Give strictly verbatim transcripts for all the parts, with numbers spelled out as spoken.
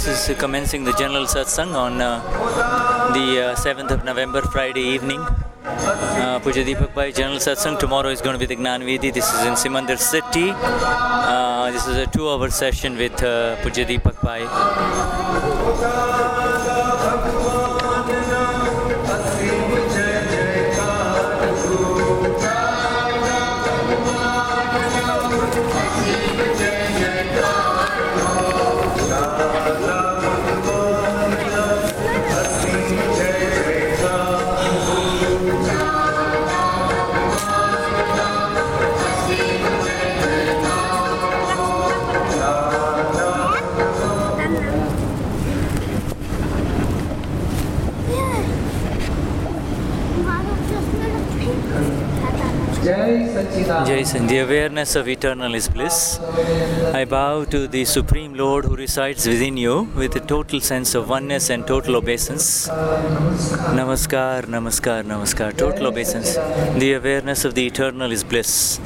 This is commencing the general satsang on uh, the uh, seventh of November, Friday evening. Uh, Pujya Deepak Bhai general satsang. Tomorrow is going to be the Gnan Vidhi. This is in Simandar city. Uh, this is a two-hour session with uh, Pujya Deepak Bhai. Jason, the awareness of eternal is bliss. I bow to the Supreme Lord who resides within you with a total sense of oneness and total obeisance. Namaskar, namaskar, namaskar. Total obeisance. The awareness of the eternal is bliss.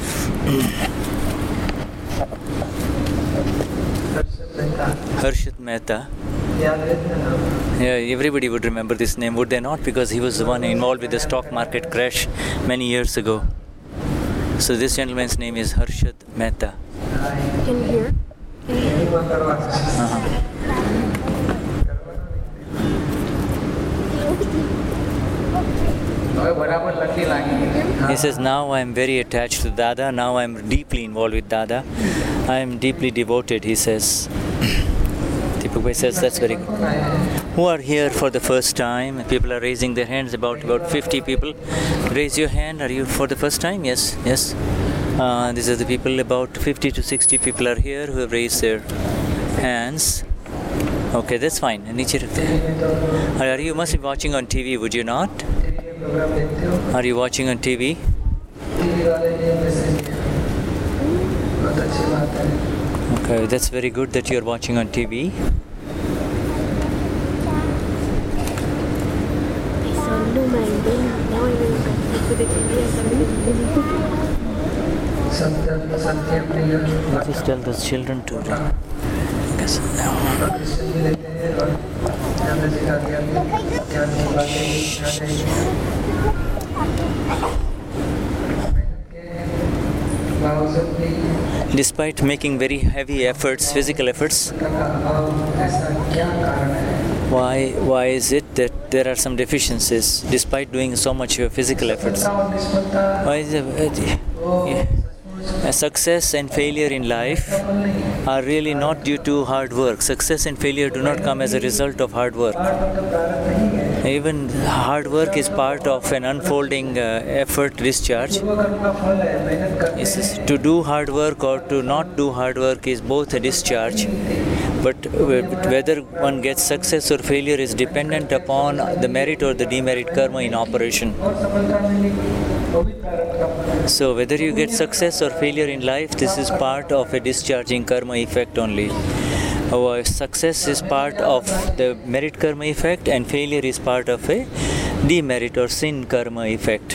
Harshit Mehta. Yeah, everybody would remember this name, would they not? Because he was the one involved with the stock market crash many years ago. So this gentleman's name is Harshit Mehta. Can you hear? Can you hear? Uh-huh. He says, now I am very attached to Dada, now I am deeply involved with Dada. I am deeply devoted, he says. Deepak Bhai says, that's very good. Who are here for the first time? People are raising their hands, about about fifty people. Raise your hand. Are you for the first time? Yes, yes. Uh, these are the people, about fifty to sixty people are here who have raised their hands. Okay, that's fine. Are you must be watching on T V, would you not? Are you watching on T V? Okay, that's very good that you're watching on T V. Just tell those children to yes, despite making very heavy efforts, physical efforts, why why is it that there are some deficiencies despite doing so much physical efforts? Why is it, uh, a success and failure in life are really not due to hard work. Success and failure do not come as a result of hard work. Even hard work is part of an unfolding uh, effort discharge. Yes, to do hard work or to not do hard work is both a discharge. But whether one gets success or failure is dependent upon the merit or the demerit karma in operation. So whether you get success or failure in life, this is part of a discharging karma effect only. Our success is part of the merit karma effect and failure is part of a demerit or sin karma effect.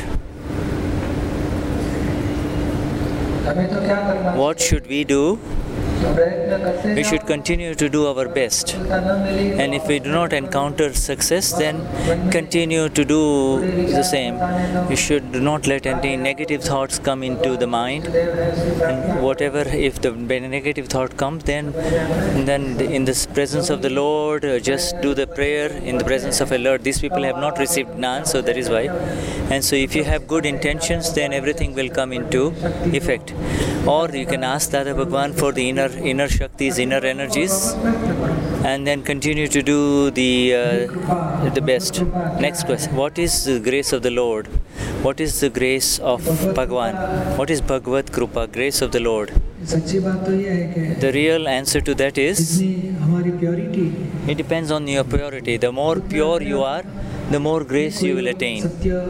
What should we do? We should continue to do our best, and if we do not encounter success, then continue to do the same. We should not let any negative thoughts come into the mind, and whatever, if the negative thought comes, then then in the presence of the Lord, just do the prayer in the presence of the Lord. These people have not received Gnan, so that is why. And so if you have good intentions, then everything will come into effect. Or you can ask Dada Bhagwan for the inner inner Shaktis, inner energies, and then continue to do the uh, the best. Next question. What is the grace of the Lord? What is the grace of Bhagwan? What is Bhagavad Krupa, grace of the Lord? The real answer to that is, it depends on your purity. The more pure you are, the more grace you will attain.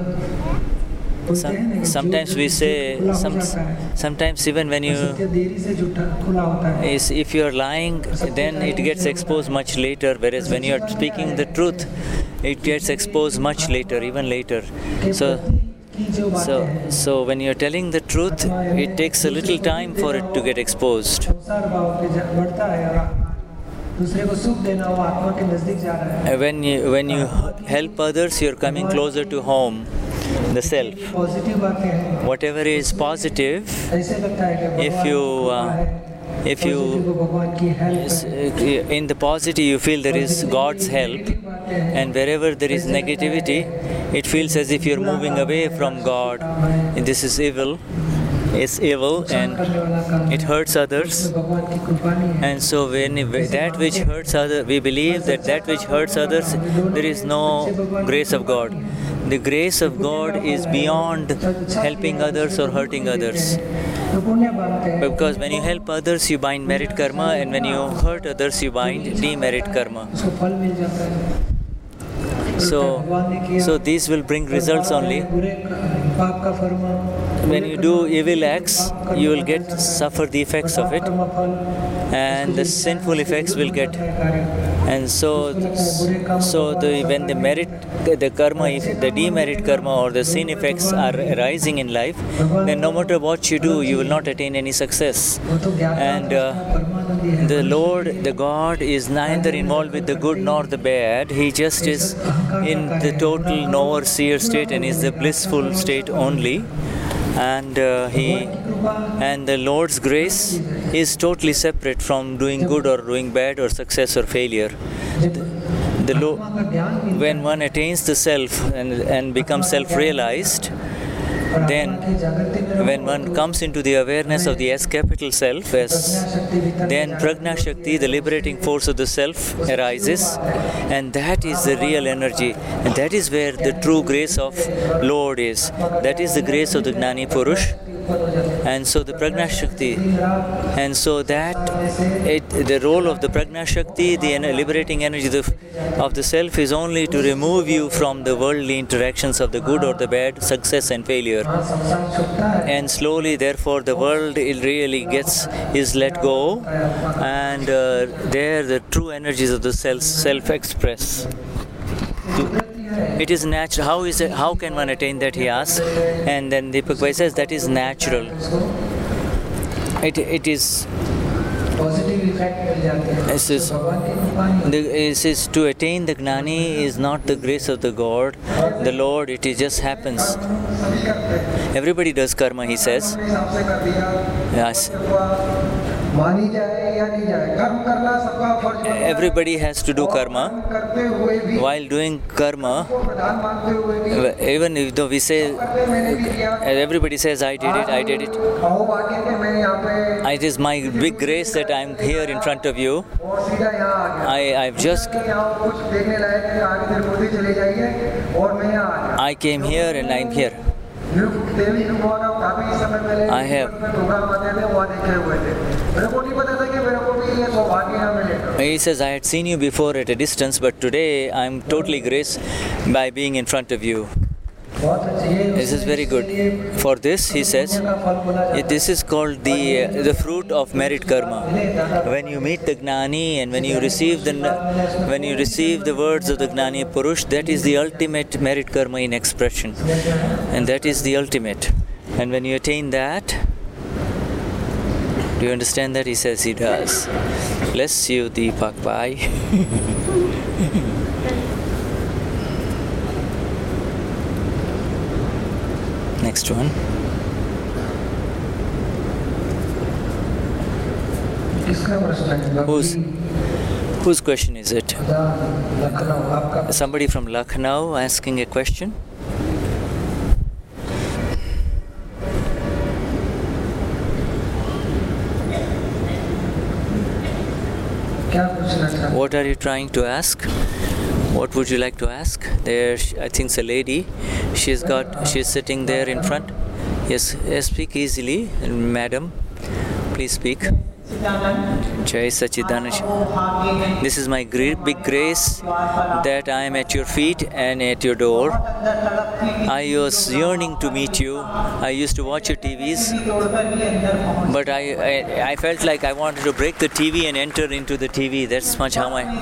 Some, sometimes we say, some, sometimes even when you, is if you are lying, then it gets exposed much later, whereas when you are speaking the truth, it gets exposed much later, even later. So, so, so when you are telling the truth, it takes a little time for it to get exposed. when you, when you help others, you're coming closer to home, the self. Whatever is positive, if you uh, if you in the positive you feel there is God's help, and wherever there is negativity, it feels as if you're moving away from God. And this is evil. It's evil and it hurts others. And so when that which hurts others, we believe that that which hurts others, there is no grace of God. The grace of God is beyond helping others or hurting others. Because when you help others, you bind merit karma, and when you hurt others, you bind demerit karma. So, so these will bring results only. When you do evil acts, you will get suffer the effects of it, and the sinful effects will get. And so, so the when the merit, the karma, if the demerit karma or the sin effects are arising in life, then no matter what you do, you will not attain any success. And uh, the Lord, the God, is neither involved with the good nor the bad. He just is in the total knower-seer state and is the blissful state only. And uh, he and the Lord's grace is totally separate from doing good or doing bad or success or failure. The, the lo- when one attains the self and, and becomes self-realized, then when one comes into the awareness of the S capital self, as, then Prajna Shakti, the liberating force of the self, arises, and that is the real energy, and that is where the true grace of Lord is. That is the grace of the Gnani Purush. And so the Prajna Shakti, and so that it, the role of the Prajna Shakti, the liberating energy of the self, is only to remove you from the worldly interactions of the good or the bad, success and failure. And slowly, therefore, the world it really gets is let go, and uh, there the true energies of the self self express. It is natural. How is it? How can one attain that? He asks, and then Deepak Bhai says that is natural. It it is. This is, the, this is to attain the Gnani is not the grace of the God, the Lord. It is just happens. Everybody does karma, he says. Yes. Everybody has to do karma. While doing karma, even if though we say, everybody says, I did it, I did it. It is my big grace that I am here in front of you. I, I've just, I came here and I'm here. I have. He says, I had seen you before at a distance, but today I am totally graced by being in front of you. This is very good. For this, he says, this is called the uh, the fruit of merit karma. When you meet the Gnani and when you receive the when you receive the words of the Gnani Purush, that is the ultimate merit karma in expression, and that is the ultimate. And when you attain that, do you understand that? He says he does. Bless you, Deepak Bhai. Next one. Whose, whose question is it? Somebody from Lucknow asking a question. What are you trying to ask? What would you like to ask? There, I think it's a lady. She's got. She's sitting there in front. Yes, yes, speak easily, madam. Please speak. Jai Sachidanand. This is my great big grace that I am at your feet and at your door. I was yearning to meet you. I used to watch your T Vs, but I, I, I felt like I wanted to break the T V and enter into the T V. That's much how I.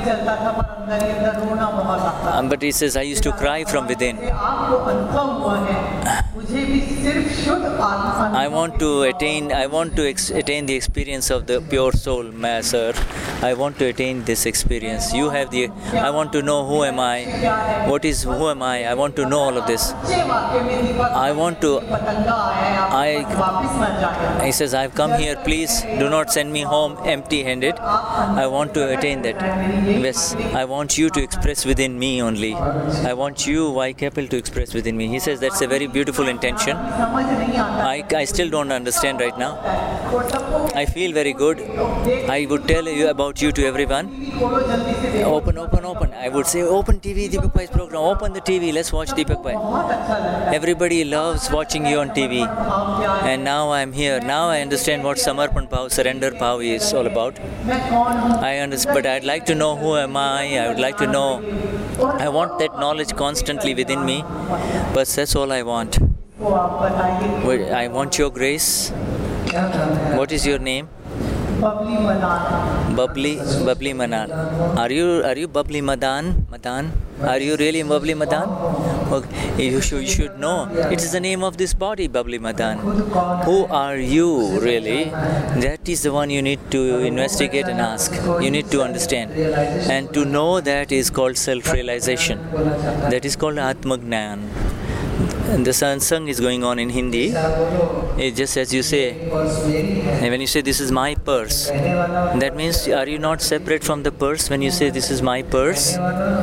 Um, but he says I used to cry from within. I want to attain. I want to ex- attain the experience of the pure soul, Master. I want to attain this experience. You have the. I want to know who am I. What is who am I? I want to know all of this. I want to. I. He says, I've come here. Please do not send me home empty-handed. I want to attain that. Yes, I want you to express within me only. I want you, Y capital, to express within me. He says that's a very beautiful intention. I, I still don't understand right now. I feel very good. I would tell you about you to everyone. Open, open, open. I would say, open T V, Deepak Bhai's program. Open the T V. Let's watch Deepak Bhai. Everybody loves watching you on T V. And now I'm here. Now I understand what Samarpan Bhav, surrender Bhav is all about. I understand, but I'd like to know who am I. I would like to know. I want that knowledge constantly within me. But that's all I want. I want your grace. What is your name? Bubbly Madan. Bubbly, Bubbly Madan. Are you, are you Bubbly Madan? Madan? Are you really Bubbly Madan? Okay. You should, you should know. It is the name of this body, Bubbly Madan. Who are you really? That is the one you need to investigate and ask. You need to understand. And to know that is called self-realization. That is called Atmagnan. And the satsang is going on in Hindi. It just as you say, and when you say this is my purse, that means are you not separate from the purse when you say this is my purse?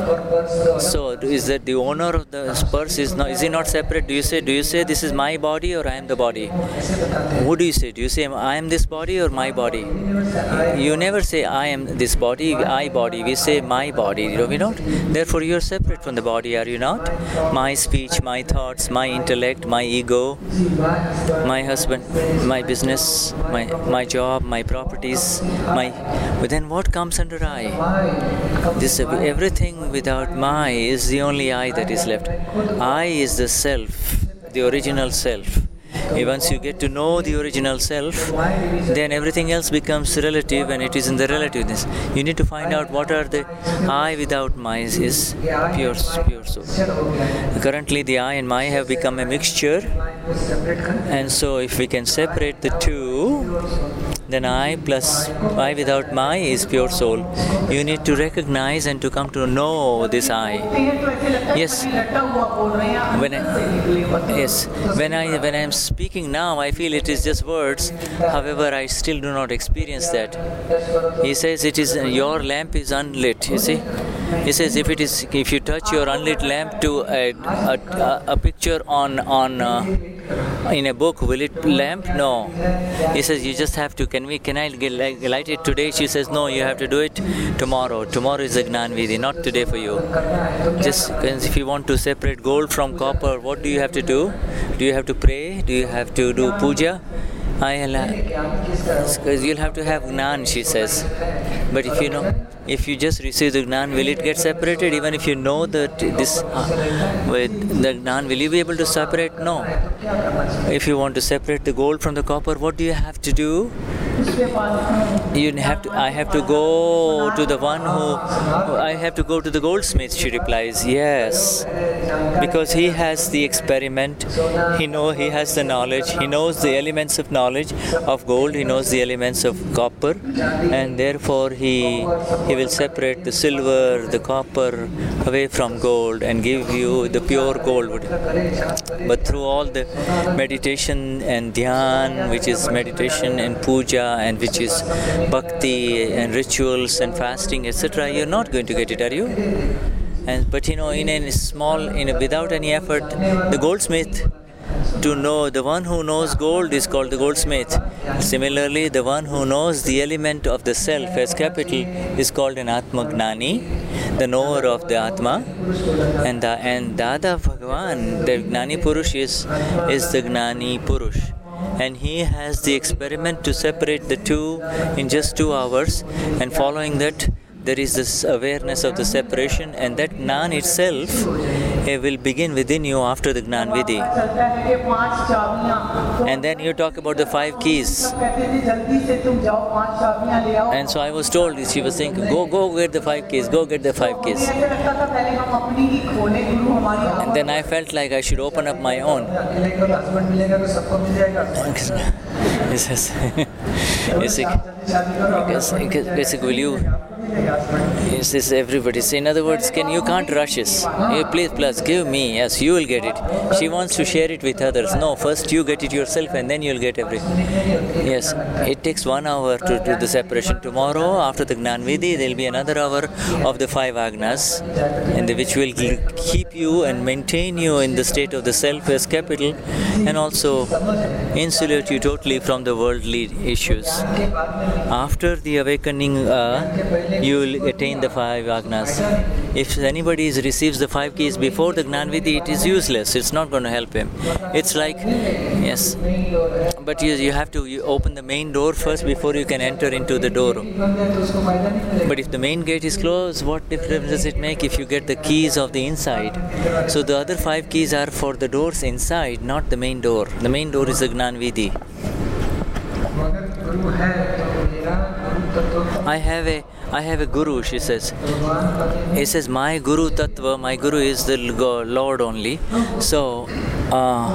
So is that the owner of the purse is not? Is he not separate? Do you say do you say this is my body or I am the body? Who do you say? Do you say I am this body or my body? You never say I am this body, I body. We say my body. You know, we don't. Therefore, you are separate from the body. Are you not? My speech, my thoughts, my intellect, my ego, my husband, my business, my my job, my properties, my. But then what comes under I? This everything without my is the only I that is left. I is the self, the original self. Once you get to know the original self, then everything else becomes relative, and it is in the relativeness. You need to find out what are the I without my is pure, pure soul. Currently the I and my have become a mixture, and so if we can separate the two, then I plus I without my is pure soul. You need to recognize and to come to know this I. Yes. When I, yes. When I when I am speaking now, I feel it is just words. However, I still do not experience that. He says it is your lamp is unlit. You see. He says if it is if you touch your unlit lamp to a a, a picture on on uh, in a book, will it lamp? No. He says you just have to. Can we? Can I get, light it today? She says no. You have to do it tomorrow. Tomorrow is the Gnan Vidhi, not today for you. Just if you want to separate gold from copper, what do you have to do? Do you have to pray? Do you have to do puja? Because you'll have to have Gnan, she says. But if you know, if you just receive the Gnan, will it get separated? Even if you know that this, uh, with the Gnan, will you be able to separate? No. If you want to separate the gold from the copper, what do you have to do? You have to. I have to go to the one who. I have to go to the goldsmith. She replies, yes, because he has the experiment. He know. He has the knowledge. He knows the elements of knowledge of gold. He knows the elements of copper, and therefore he he will separate the silver, the copper away from gold and give you the pure gold. But through all the meditation and dhyan, which is meditation and puja, and which is bhakti and rituals and fasting, et cetera, you're not going to get it, are you? And but you know, in a small, in a, without any effort, the goldsmith. To know the one who knows gold is called the goldsmith. Similarly, the one who knows the element of the self as capital is called an Atmagnani, the knower of the Atma. And the, and Dada Bhagavan, the Gnani Purush is, is the Gnani Purush. And he has the experiment to separate the two in just two hours, and following that there is this awareness of the separation, and that Gnan itself it will begin within you after the Gnan Vidhi. And then you talk about the five keys. And so I was told, she was saying, go, go get the five keys, go get the five keys. And then I felt like I should open up my own. Basically, will you? Yes, this everybody. So in other words, can you can't rush us. You please, plus give me. Yes, you will get it. She wants to share it with others. No, first you get it yourself, and then you'll get everything. Yes, it takes one hour to do the separation. Tomorrow, after the Gnan Vidhi, there will be another hour of the five agnas, and which will keep you and maintain you in the state of the self as capital, and also insulate you totally from the worldly issues. After the awakening, uh, you will attain the five agnas. If anybody receives the five keys before the Gnan Vidhi, it is useless. It's not going to help him. It's like, yes, but you, you have to you open the main door first before you can enter into the door. But if the main gate is closed, what difference does it make if you get the keys of the inside? So the other five keys are for the doors inside, not the main door. The main door is the Gnan Vidhi. I have a I have a guru, she says. He says, my guru tattva, my guru is the Lord only. So, uh,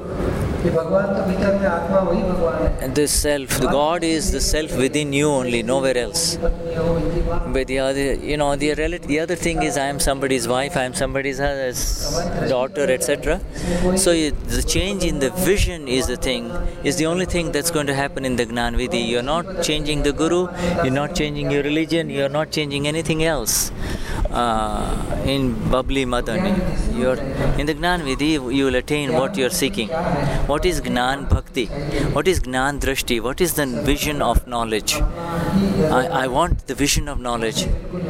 the self, the God is the self within you only, nowhere else. But the other, you know, the reality, the other thing is, I am somebody's wife, I am somebody's daughter, et cetera. So the change in the vision is the thing, is the only thing that's going to happen in the Gnan Vidhi. You're not changing the guru, you're not changing your religion, you're not changing anything else. Uh, in Bubbly Madani, you're in the Gnan Vidhi, you will attain what you're seeking. What is Gnan Bhakti? What is Gnan Drashti? What is the vision of knowledge? I, I want the vision of knowledge.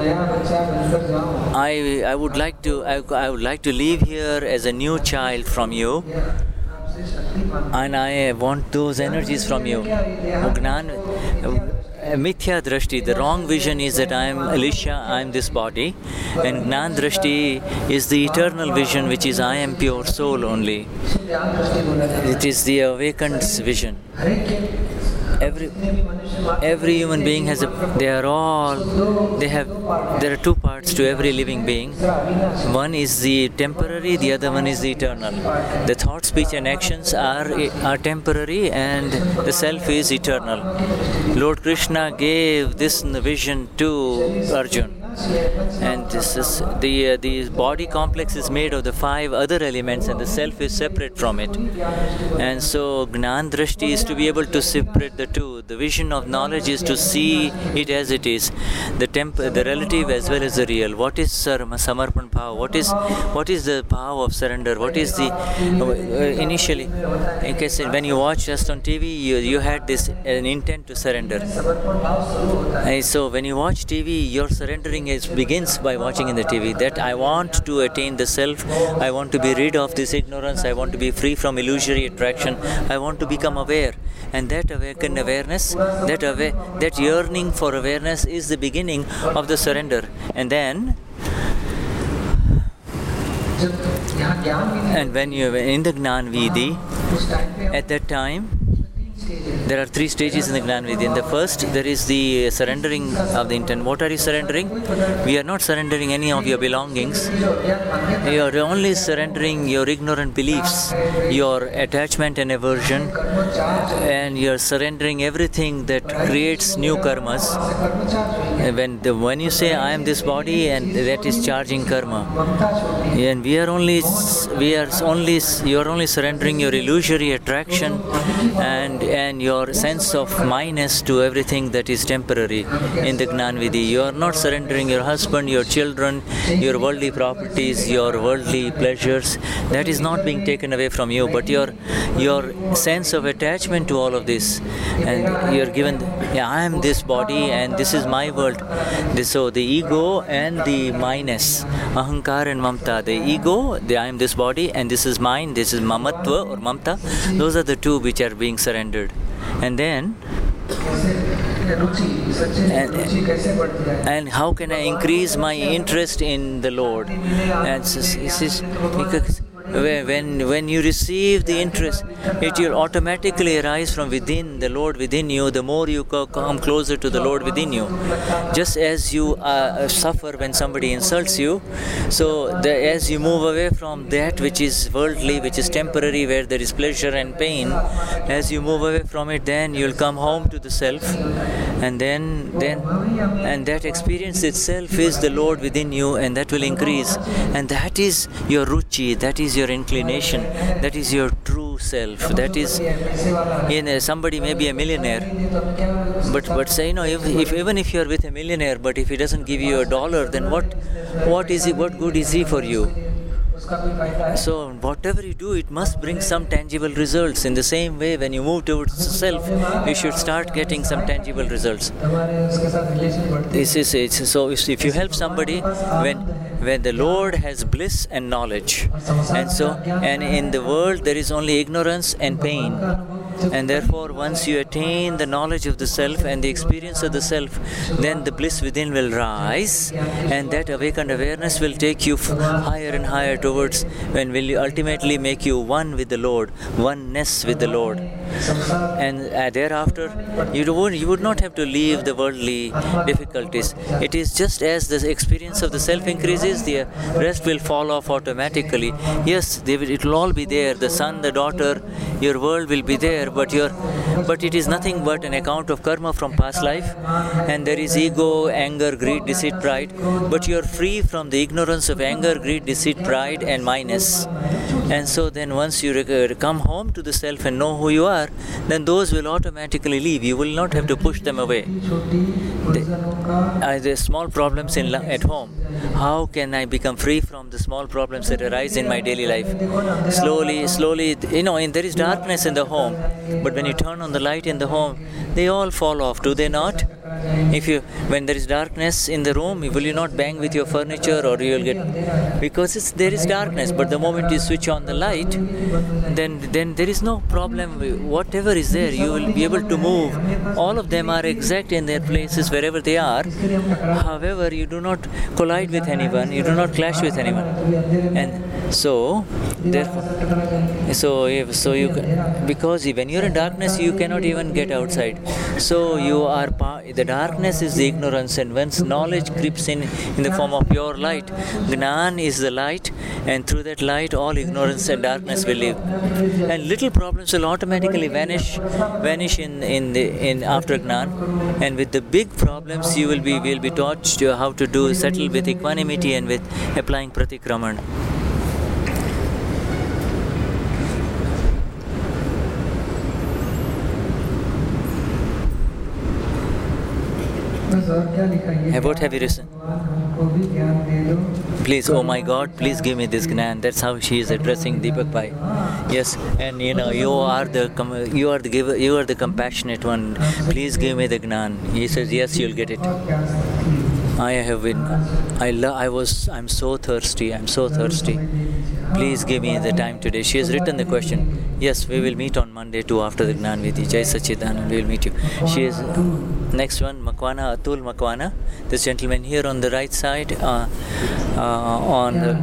I I would like to I, I would like to leave here as a new child from you, and I want those energies from you. Gnan, Mithya Drashti, the wrong vision is that I am Alicia, I am this body, and Gnan Drashti is the eternal vision, which is I am pure soul only. It is the awakened vision. Every every human being has a, they are all, they have, there are two parts to every living being. One is the temporary, the other one is the eternal. The thought, speech and actions are, are temporary, and the self is eternal. Lord Krishna gave this vision to Arjuna. And this is the uh, the body complex is made of the five other elements, and the self is separate from it. And so Gnan Drashti is to be able to separate the two. The vision of knowledge is to see it as it is, the temp the relative as well as the real. What is Samarpan Bhav? What is what is the Bhav of surrender? What is the uh, initially, in case when you watch just on T V, you you had this an intent to surrender. And so when you watch T V, your surrendering is begins by watching in the T V, that I want to attain the self, I want to be rid of this ignorance, I want to be free from illusory attraction, I want to become aware. And that awakened awareness, that awa that yearning for awareness is the beginning of the surrender. And then, and when you are in the Gnan Vidhi, at that time, there are three stages in the Gnan Vidhi. In the first, there is the surrendering of the intent. What are you surrendering? We are not surrendering any of your belongings. You are only surrendering your ignorant beliefs, your attachment and aversion, and you are surrendering everything that creates new karmas. When the, when you say I am this body, and that is charging karma, and we are only we are only you are only surrendering your illusory attraction and and your sense of minus to everything that is temporary in the Gnan Vidhi. You are not surrendering your husband, your children, your worldly properties, your worldly pleasures. That is not being taken away from you, but your your sense of attachment to all of this, and you are given, yeah, I am this body and this is my world. This, so the ego and the minus, ahankar and mamta. The ego, the I am this body and this is mine, this is mamatva or mamta. Those are the two which are being surrendered. And then And, and how can I increase my interest in the Lord? And this is because when when you receive the interest, it will automatically arise from within the Lord within you. The more you come closer to the Lord within you, just as you uh, suffer when somebody insults you, so the, as you move away from that which is worldly, which is temporary, where there is pleasure and pain, as you move away from it, then you'll come home to the self, and then then and that experience itself is the Lord within you, and that will increase, and that is your ruchi, that is your inclination, that is your true self. That is, in a, somebody may be a millionaire, but but say, you know, if, if even if you are with a millionaire, but if he doesn't give you a dollar, then what what is he, what good is he for you? So whatever you do, it must bring some tangible results. In the same way, when you move towards self, you should start getting some tangible results. This is it. So if you help somebody, when when the Lord has bliss and knowledge, and so and in the world there is only ignorance and pain, and therefore once you attain the knowledge of the self and the experience of the self, then the bliss within will rise, and that awakened awareness will take you higher and higher towards when will you ultimately make you one with the Lord, oneness with the Lord. And uh, thereafter you would you would not have to leave the worldly difficulties. It is just as the experience of the self increases, the rest will fall off automatically. Yes, they will, it will all be there. The son, the daughter, your world will be there, but your but it is nothing but an account of karma from past life, and there is ego, anger, greed, deceit, pride, but you are free from the ignorance of anger, greed, deceit, pride and minus. And so then once you rec- come home to the self and know who you are, then those will automatically leave. You will not have to push them away. The, uh, the small problems in at home, how can I become free from the small problems that arise in my daily life? Slowly, slowly, you know, and there is darkness in the home, but when you turn on the light in the home, they all fall off, do they not? If you, when there is darkness in the room, will you not bang with your furniture, or you will get, because it's, there is darkness, but the moment you switch on the light, then then there is no problem. Whatever is there, you will be able to move. All of them are exact in their places wherever they are. However, you do not collide with anyone, you do not clash with anyone, and so therefore, so if, so you because when you are in darkness, you cannot even get outside. So you are the darkness is the ignorance, and once knowledge creeps in in the form of pure light, Gnan is the light, and through that light all ignorance and darkness will leave, and little problems will automatically vanish vanish in in the in after Gnan, and with the big problems you will be will be taught to how to do settle with equanimity and with applying pratikraman. What have you written? Please, oh my God, please give me this Gnan. That's how she is addressing Deepak Bhai. Yes, and you know, you are the you are the giver, you are the compassionate one. Please give me the Gnan. He says, yes, you'll get it. I have been, I love, I was, I'm so thirsty, I'm so thirsty. Please give me the time today. She has written the question. Yes, we will meet on Monday too after the Gnan Vidhi. Jai Sachidanand, we will meet you. She is, next one, Makwana, Atul Makwana. This gentleman here on the right side, uh, uh, on the,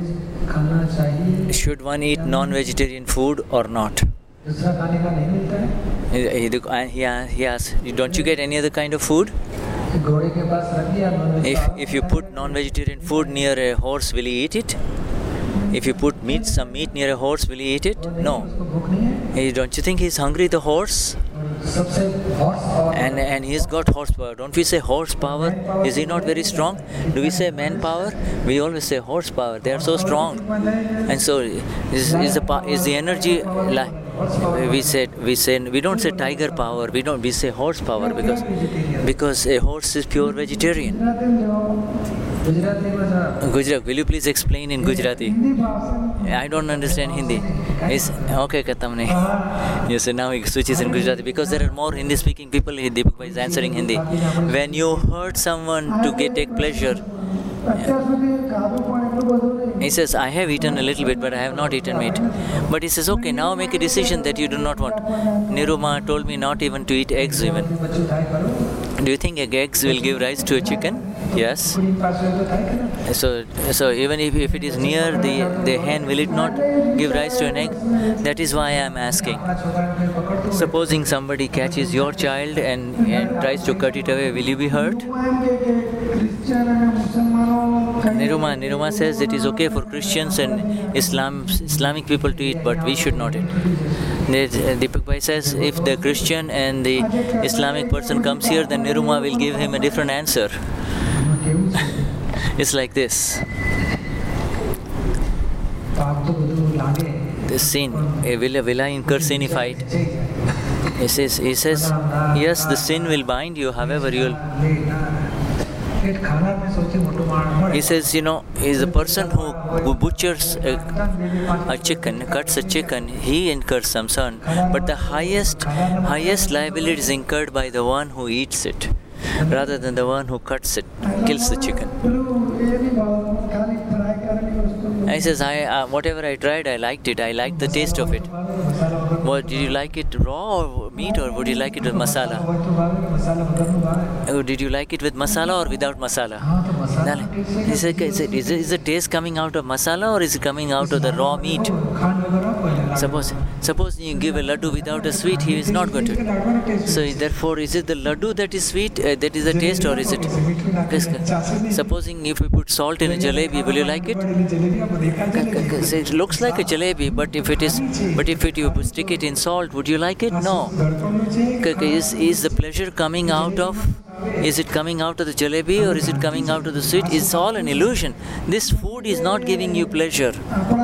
should one eat non-vegetarian food or not? He, he, he asks, don't you get any other kind of food? If if you put non-vegetarian food near a horse, will he eat it? If you put meat, some meat near a horse, will he eat it? No. Hey, don't you think he's hungry, the horse? And and he's got horsepower. Don't we say horsepower? Is he not very strong? Do we say manpower? We always say horsepower. They are so strong. And so is is the is the energy like we said we say we don't say tiger power. We don't we say horsepower because because a horse is pure vegetarian. Gujarat, will you please explain in Gujarati? I don't understand Hindi. It's okay, Katamne. Yes, so now he switches in Gujarati because there are more Hindi speaking people. Deepak Bhai is answering Hindi. When you hurt someone to get take pleasure, he says, I have eaten a little bit, but I have not eaten meat. But he says, okay, now make a decision that you do not want. Niruma told me not even to eat eggs even. Do you think eggs will give rise to a chicken? Yes. So, so even if, if it is near the, the hen, will it not give rise to an egg? That is why I am asking. Supposing somebody catches your child and, and tries to cut it away, will you be hurt? Niruma, Niruma says it is okay for Christians and Islam, Islamic people to eat, but we should not eat. Deepak Bhai says if the Christian and the Islamic person comes here, then Niruma will give him a different answer. It's like this. The sin, will, will I incur sin if I... He says, he says, yes, the sin will bind you, however, you'll... He says, you know, is a person who, who butchers a, a chicken, cuts a chicken, he incurs some sin. But the highest, highest liability is incurred by the one who eats it, rather than the one who cuts it, kills the chicken. And he says, I, uh, whatever I tried, I liked it. I liked the taste of it. What, did you like it raw or meat, or would you like it with masala? Oh, did you like it with masala or without masala? He said, is, it, is, it, is the taste coming out of masala or is it coming out of the raw meat? Suppose, suppose you give a laddu without a sweet, he is not going to. So therefore, is it the laddu that is sweet, uh, that is the taste, or is it? Supposing if we put salt in a jalebi, will you like it? It looks like a jalebi, but if it is, but if it you stick it in salt, would you like it? No. Is is the pleasure coming out of? Is it coming out of the jalebi or is it coming out of the sweet? It's all an illusion. This food is not giving you pleasure.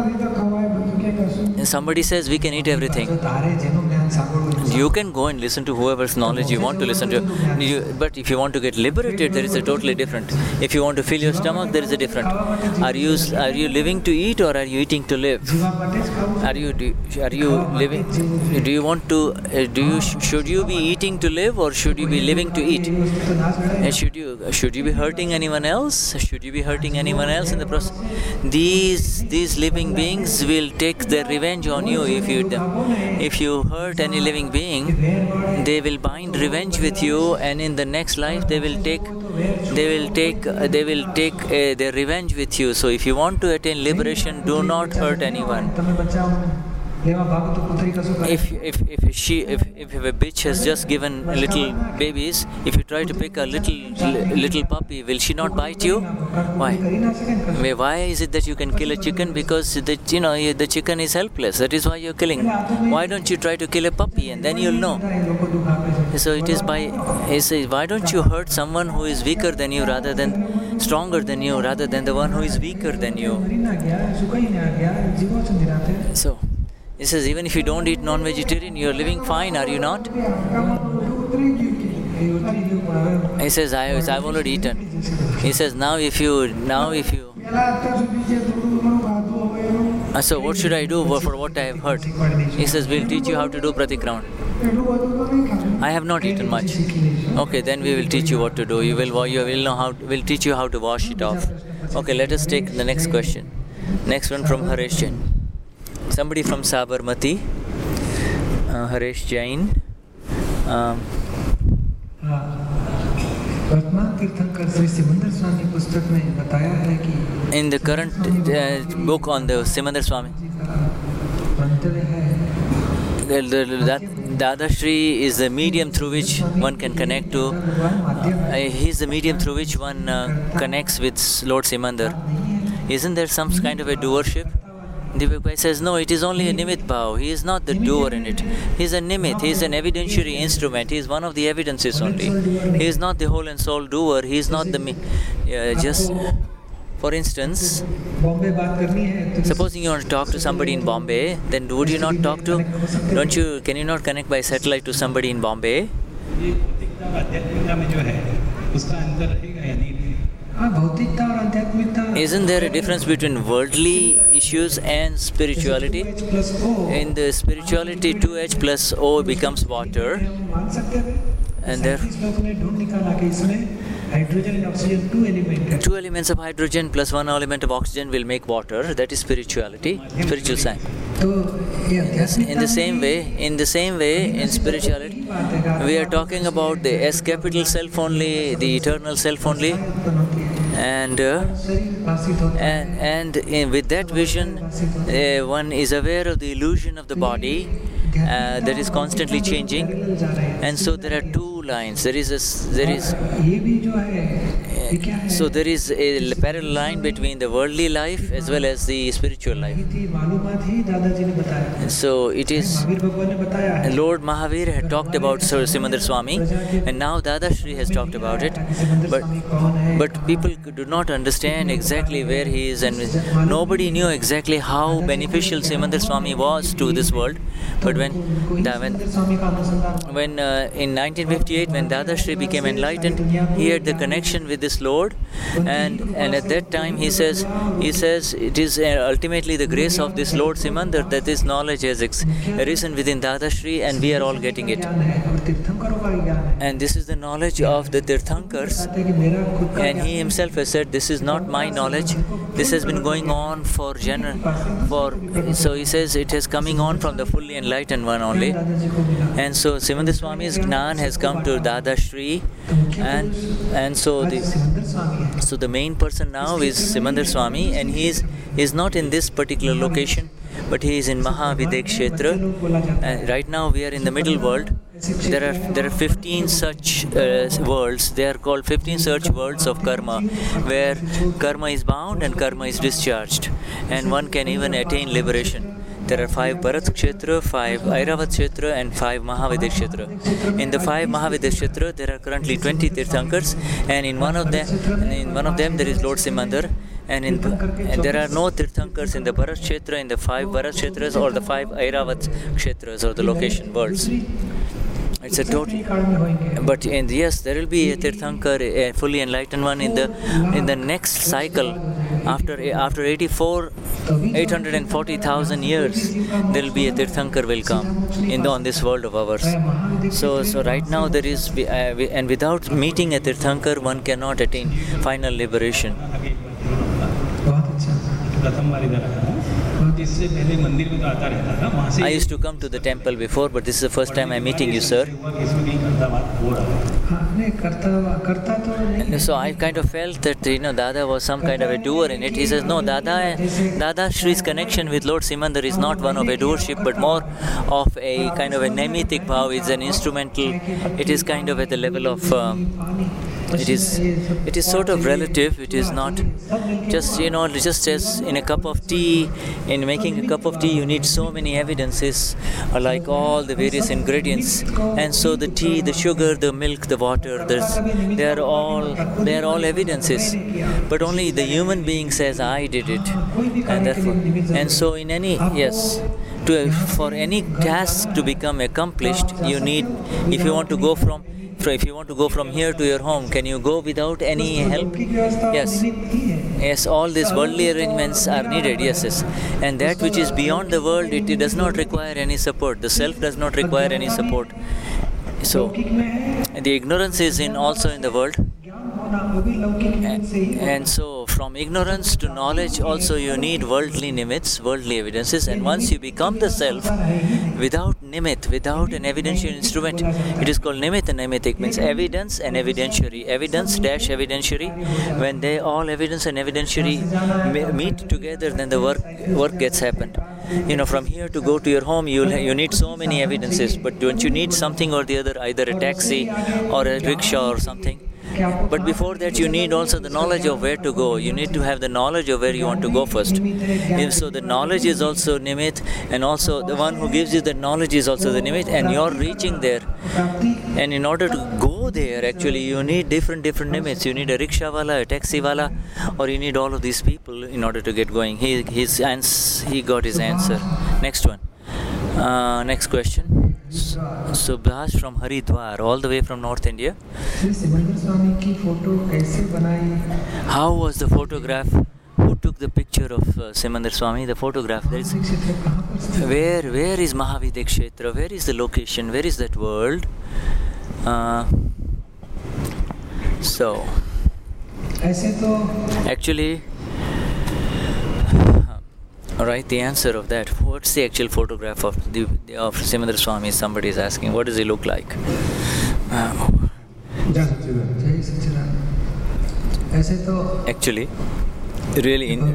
And somebody says we can eat everything. You can go and listen to whoever's knowledge you want to listen to. You, but if you want to get liberated, there is a totally different. If you want to fill your stomach, there is a different. Are you are you living to eat or are you eating to live? Are you do, are you living? Do you want to? Uh, do you should you be eating to live or should you be living to eat? And should you should you be hurting anyone else? Should you be hurting anyone else in the process? These these living beings will take their revenge on you if you if you hurt any living being. They will bind revenge with you, and in the next life they will take they will take uh, they will take uh, their revenge with you. So if you want to attain liberation, do not hurt anyone. If if if she if, if a bitch has just given little babies, if you try to pick a little little puppy, will she not bite you? Why? Why is it that you can kill a chicken? Because the you know the chicken is helpless. That is why you're killing. Why don't you try to kill a puppy and then you'll know? So it is by he says, why don't you hurt someone who is weaker than you rather than stronger than you rather than the one who is weaker than you? So. He says, even if you don't eat non-vegetarian, you are living fine, are you not? He says, I, I've already eaten. He says, now if you, now if you... So what should I do for what I have heard? He says, we'll teach you how to do pratikraman. I have not eaten much. Okay, then we will teach you what to do. You will, you will know how, we'll teach you how to wash it off. Okay, let us take the next question. Next one from Haresh Jain. Somebody from Sabarmati, uh, Haresh Jain. Um, in the current uh, book on the Simandar Swami, the, the, that Dadashri is the medium through which one can connect to. Uh, he is the medium through which one uh, connects with Lord Simandar. Isn't there some kind of a doership? Deepak Bhai says, no, it is only a nimit bhav. He is not the doer in it. He is a nimit. He is an evidentiary instrument. He is one of the evidences only. He is not the whole and sole doer. He is not the... Uh, just... For instance, supposing you want to talk to somebody in Bombay, then would you not talk to... Don't you... Can you not connect by satellite to somebody in Bombay? Isn't there a difference between worldly issues and spirituality? In the spirituality, two H plus O becomes water. And there, hydrogen and oxygen, two elements. Two elements of hydrogen plus one element of oxygen will make water. That is spirituality, spiritual science. In the same way, in the same way, in spirituality, we are talking about the S capital self only, the eternal self only, and uh, and and in, with that vision, uh, one is aware of the illusion of the body uh, that is constantly changing, and so there are two lines. There is a there is. So there is a parallel line between the worldly life as well as the spiritual life. So it is Lord Mahavir had talked about Sir Simandar Swami, and now Dada Shri has talked about it. But but people do not understand exactly where he is, and nobody knew exactly how beneficial Simandar Swami was to this world. But when when, when uh, in nineteen fifty-eight, when Dada Shri became enlightened, he had the connection with this Lord, and and at that time he says he says it is uh, ultimately the grace of this Lord Simandar that this knowledge has ex- arisen within Dada Shri, and we are all getting it. And this is the knowledge of the Tirthankars, and he himself has said, this is not my knowledge, this has been going on for general for so he says it is coming on from the fully enlightened one only. And so Simandar Swami's Gnan has come to Dada Shri, and and so the so the main person now is Simandar Swami, and he is is not in this particular location, but he is in Mahavidek Kshetra. And right now we are in the middle world. There are there are fifteen such uh, worlds. They are called fifteen such worlds of karma, where karma is bound and karma is discharged, and one can even attain liberation. There are five Bharat Kshetra, five Airavat Kshetra, and five Mahavidek Kshetra. In the five Mahavidek Kshetra, there are currently twenty Tirthankars, and in one of them, in one of them there is Lord Simandar. And, in, and there are no Tirthankars in the Bharat Kshetra, in the five Bharat Kshetras, or the five Airavat Kshetras, or the location worlds. It's a total. But in, yes, there will be a Tirthankar, a fully enlightened one in the in the next cycle. After after eighty-four, eight hundred forty thousand years, there will be a Tirthankar will come in the, on this world of ours. So so right now there is, uh, we, and without meeting a Tirthankar, one cannot attain final liberation. I used to come to the temple before, but this is the first time I'm meeting you, sir. And so I kind of felt that, you know, Dada was some kind of a doer in it. He says, no, Dada, Dada Shri's connection with Lord Simandar is not one of a doership, but more of a kind of a nemitic bhav. It's an instrumental. It is kind of at the level of. Um, It is it is sort of relative. It is not just, you know, just as in a cup of tea, in making a cup of tea you need so many evidences, uh, like all the various ingredients, and so the tea, the sugar, the milk, the water, they are all they are all evidences, but only the human being says I did it, and therefore, and so in any yes to for any task to become accomplished, you need, if you want to go from if you want to go from here to your home, can you go without any help? Yes. Yes, all these worldly arrangements are needed, yes, yes. And that which is beyond the world, it, it does not require any support. The self does not require any support. So, the ignorance is in also in the world. And, and so, from ignorance to knowledge, also you need worldly nimitz, worldly evidences. And once you become the self, without nimit, without an evidential instrument, it is called nimit and nimitic, means evidence and evidentiary. Evidence dash evidentiary. When they all evidence and evidentiary meet together, then the work work gets happened. You know, from here to go to your home, you you need so many evidences. But don't you need something or the other, either a taxi or a rickshaw or something? But before that, you need also the knowledge of where to go. You need to have the knowledge of where you want to go first. So the knowledge is also nimit, and also the one who gives you the knowledge is also the nimit, and you're reaching there. And in order to go there, actually, you need different different nimits. You need a rickshaw wala, a taxi wala, or you need all of these people in order to get going. He his ans- he got his answer. Next one. Uh, next question. Subhash from Haridwar, all the way from North India. How was the photograph? Who took the picture of uh, Simandar Swami? The photograph. There is, where where is Mahavidek Kshetra? Where is the location? Where is that world? Uh, So, actually, alright, the answer of that. What's the actual photograph of the of Simandhara Swami? Somebody is asking. What does he look like? Uh, actually, really, in,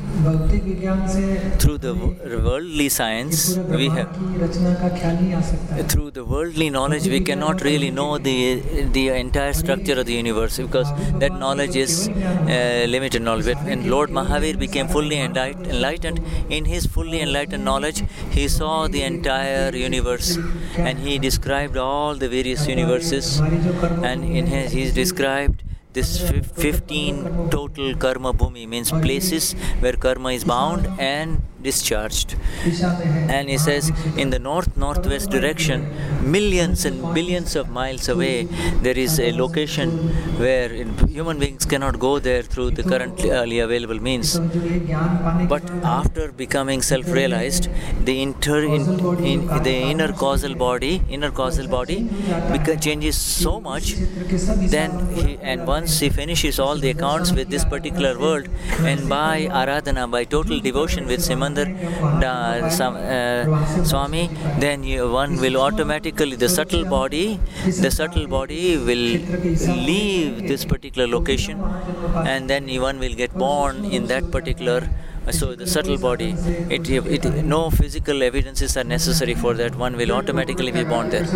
through the worldly science, we have through the worldly knowledge, we cannot really know the the entire structure of the universe, because that knowledge is uh, limited knowledge. When Lord Mahavir became fully enlightened, in his fully enlightened knowledge, he saw the entire universe, and he described all the various universes, and in his he described this fifteen total karma bhumi, means places where karma is bound and discharged. And he says, in the north-northwest direction, millions and billions of miles away, there is a location where human beings cannot go there through the currently available means. But after becoming self-realized, the inter in, in the inner causal body, inner causal body beca- changes so much. Then he, and once he finishes all the accounts with this particular world, and by aradhana, by total devotion with Simandhar Da, Sam, uh, Swami, then you, one will automatically, the subtle body, the subtle body will leave this particular location, and then one will get born in that particular. So the subtle body, it, it, no physical evidences are necessary for that. One will automatically be born there.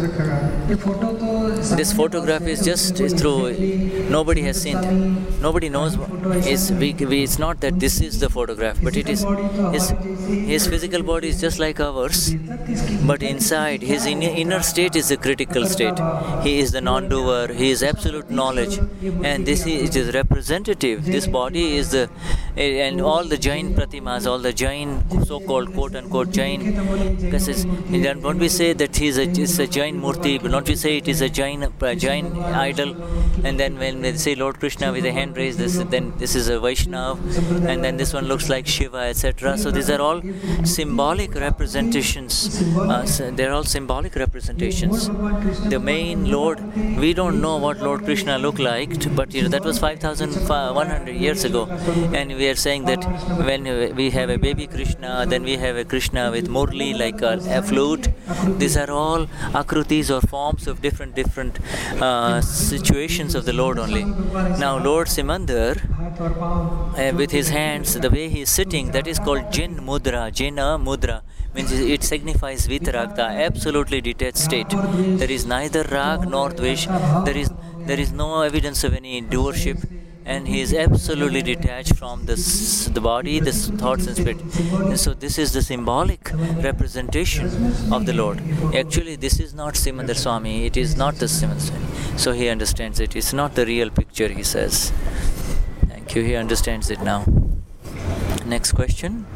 This photograph is just through. Nobody has seen it. Nobody knows. Is we, we, it's not that this is the photograph, but it is his his physical body is just like ours, but inside his in, inner state is the critical state. He is the non-doer. He is absolute knowledge, and this is, it is representative. This body is the and all the Jain Pratimas, all the Jain, so-called quote-unquote Jain, because don't we say that he is a, it's a Jain Murti, but don't we say it is a Jain, a Jain idol, and then when they say Lord Krishna with a hand raised, this, then this is a Vaishnav, and then this one looks like Shiva, et cetera. So these are all symbolic representations. Uh, so they're all symbolic representations. The main Lord, we don't know what Lord Krishna looked like, but you know that was five thousand one hundred years ago, and we are saying that when we have a baby Krishna, then we have a Krishna with Murli, like a, a flute. These are all akrutis or forms of different different uh, situations of the Lord only. Now Lord Simandhar, uh, with his hands, the way he is sitting, that is called Jin Mudra, Jina Mudra, means it signifies Vitaragta, absolutely detached state. There is neither rag nor dvesh, there is, there is no evidence of any doership, and he is absolutely detached from this, the body, the thoughts and spirit. And so this is the symbolic representation of the Lord. Actually, this is not Simandhar Swami, it is not the Simandhar Swami. So he understands it. It's not the real picture, he says. Thank you, he understands it now. Next question.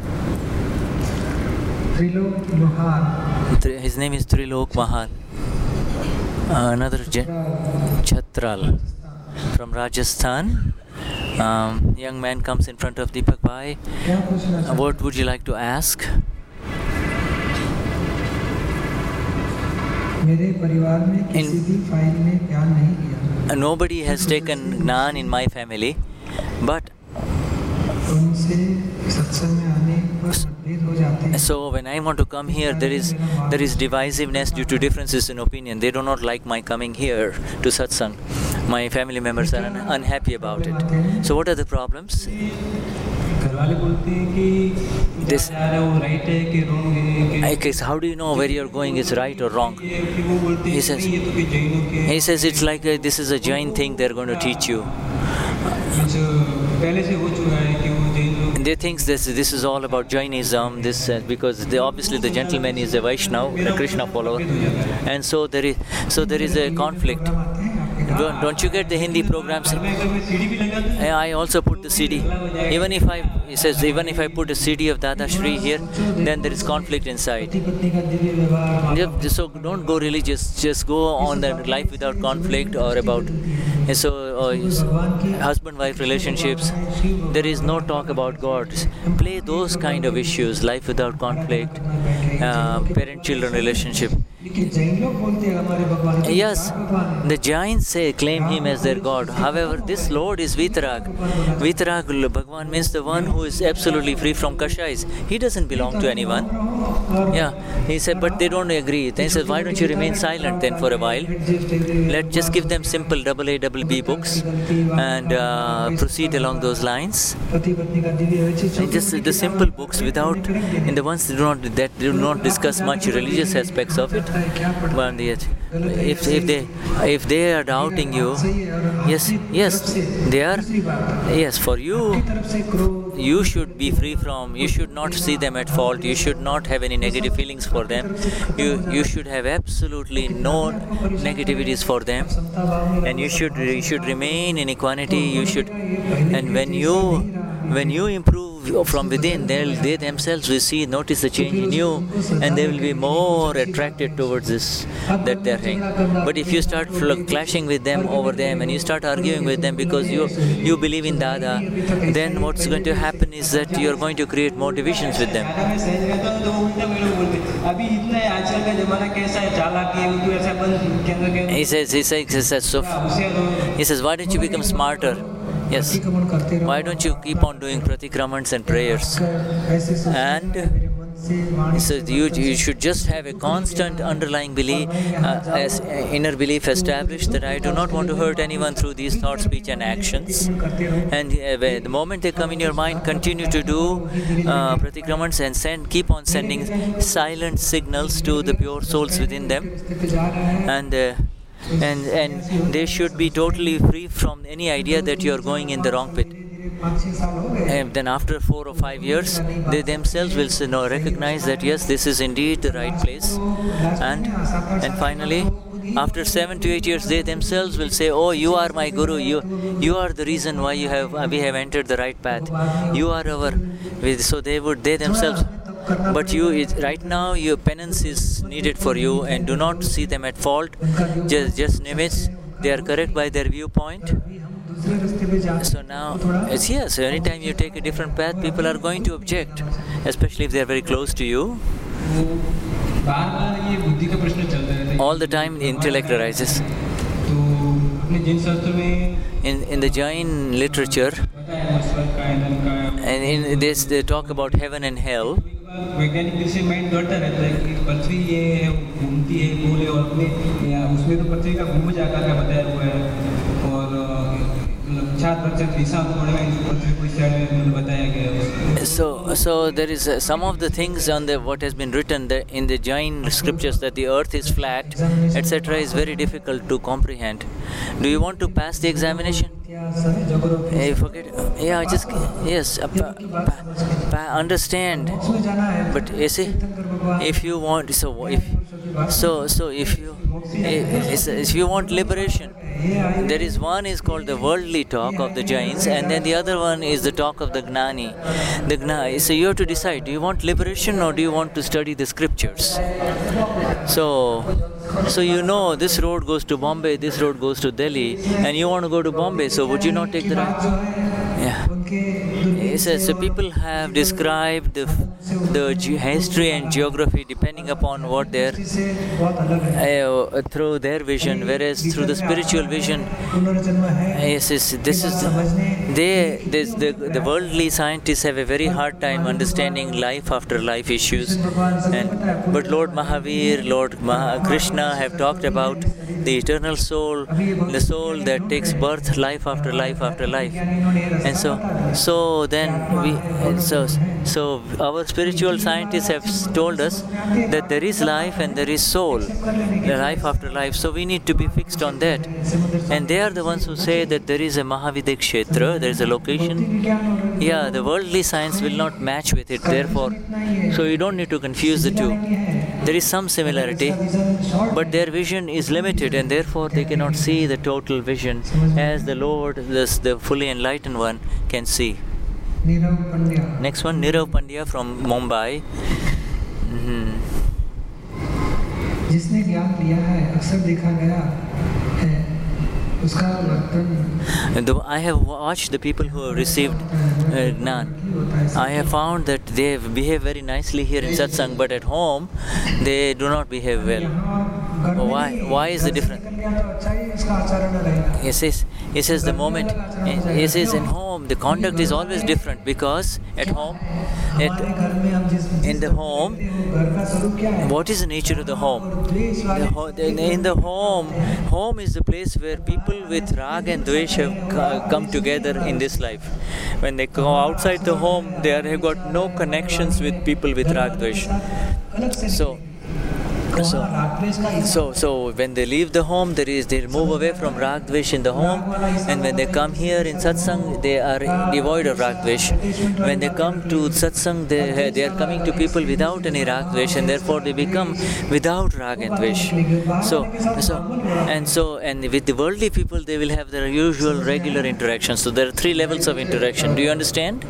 Trilok Mahal. His name is Trilok Mahal. Uh, another gen- Chhatral from Rajasthan. Um, young man comes in front of Deepak Bhai. Uh, what would you like to ask? In, uh, nobody has taken Gnan in my family, but so when I want to come here, there is there is divisiveness due to differences in opinion. They do not like my coming here to satsang. My family members are un- unhappy about it. So what are the problems? This, okay, so how do you know where you're going is right or wrong? He says, he says it's like a, this is a Jain thing they're going to teach you. And they think this this is all about Jainism, this uh, because they, obviously the gentleman is a Vaishnava, a Krishna follower, and so there is so there is a conflict. Don't, don't you get the Hindi programs? I also put the C D. Even if I, he says, even if I put a C D of Dada Shri here, then there is conflict inside. So don't go religious. Just go on the life without conflict or about. So uh, husband-wife relationships. There is no talk about God. Play those kind of issues. Life without conflict, uh, parent-children relationship. Yes, the Jains say claim him as their god. However, this Lord is Vitarag. Vitarag Bhagwan means the one who is absolutely free from kashais. He doesn't belong to anyone. Yeah, he said, but they don't agree. Then he said, why don't you remain silent then for a while? Let's just give them simple double A, double B books and uh, proceed along those lines. And just the simple books without, and the ones that do not that do not discuss much religious aspects of it. But if if they if they are doubting you, yes, yes, they are. Yes, for you, you should be free from. You should not see them at fault. You should not have any negative feelings for them. You you should have absolutely no negativities for them, and you should you should remain in equanimity. You should, and when you when you improve from within, they they themselves will see, notice the change in you, and they will be more attracted towards this that they're having. But if you start clashing with them over them, and you start arguing with them because you you believe in Dada, then what's going to happen is that you're going to create more divisions with them. He says, he says, he says, so, he says, why don't you become smarter? Yes. Why don't you keep on doing pratikramans and prayers? And he says you, you should just have a constant underlying belief, uh, as uh, inner belief established that I do not want to hurt anyone through these thoughts, speech and actions. And uh, the moment they come in your mind, continue to do uh, pratikramans and send, keep on sending silent signals to the pure souls within them. And uh, And and they should be totally free from any idea that you are going in the wrong pit. And then after four or five years, they themselves will say, no, recognize that yes, this is indeed the right place. And and finally, after seven to eight years, they themselves will say, oh, you are my guru. You you are the reason why you have we have entered the right path. You are our. So they would they themselves. But you, right now, your penance is needed for you, and do not see them at fault. Just, just nimits. They are correct by their viewpoint. So now, it's yes. Anytime you take a different path, people are going to object, especially if they are very close to you. All the time, intellect arises. In in the Jain literature, and in this they talk about heaven and hell. वैज्ञानिक दृष्टि mind दौड़ता रहता है कि पृथ्वी ये है, घूमती है, गोल है, और अपने उसमें तो पृथ्वी का घूम जाकर का बताया हुआ है, और चार प्रतिशत दिशा पड़ेगा इस पृथ्वी को इस साइड में बताया गया है. So, so there is uh, some of the things on the what has been written the, in the Jain scriptures that the earth is flat, et cetera is very difficult to comprehend. Do you want to pass the examination? Hey, forget. Yeah, just yes. Uh, pa, pa, pa, understand. But you see, if you want, so if so so if you if you want liberation, there is one is called the worldly talk of the Jains, and then the other one is the talk of the Gnani. The Gnani. So you have to decide: do you want liberation or do you want to study the scriptures? So. So you know this road goes to Bombay, this road goes to Delhi, and you want to go to Bombay, so would you not take the right? Yeah. He says, so people have described the, the history and geography depending upon what their, uh, through their vision, whereas through the spiritual vision, yes, yes, this is, the, they, this, the, the worldly scientists have a very hard time understanding life after life issues, and but Lord Mahavir, Lord Maha, Krishna have talked about the eternal soul, the soul that takes birth, life after life after life, and so, so then we, so, so our spiritual scientists have told us that there is life and there is soul, the life after life. So we need to be fixed on that, and they are the ones who say that there is a Mahavidik Kshetra, there is a location. Yeah, the worldly science will not match with it. Therefore, so you don't need to confuse the two. There is some similarity, but their vision is limited, and therefore they cannot see the total vision as the Lord, this, the fully enlightened one, can see. Next one, Nirav Pandya from Mumbai. Mm-hmm. Though I have watched the people who have received uh, Gnan, I have found that they behave very nicely here in satsang, but at home they do not behave well. Why? Why is the difference? He says, he says the moment, he says in home the conduct is always different, because at home, at, in the home, what is the nature of the home? The ho- in the home, home is the place where people with rag and dvesh have come together in this life. When they go outside the home, they are, have got no connections with people with rag dvesh. So, So, so, so when they leave the home, there is they move away from rag dvesh in the home, and when they come here in satsang, they are devoid of rag dvesh. When they come to satsang, they they are coming to people without any rag dvesh, and therefore they become without rag and dvesh. So, so and so and with the worldly people, they will have their usual regular interactions. So there are three levels of interaction. Do you understand?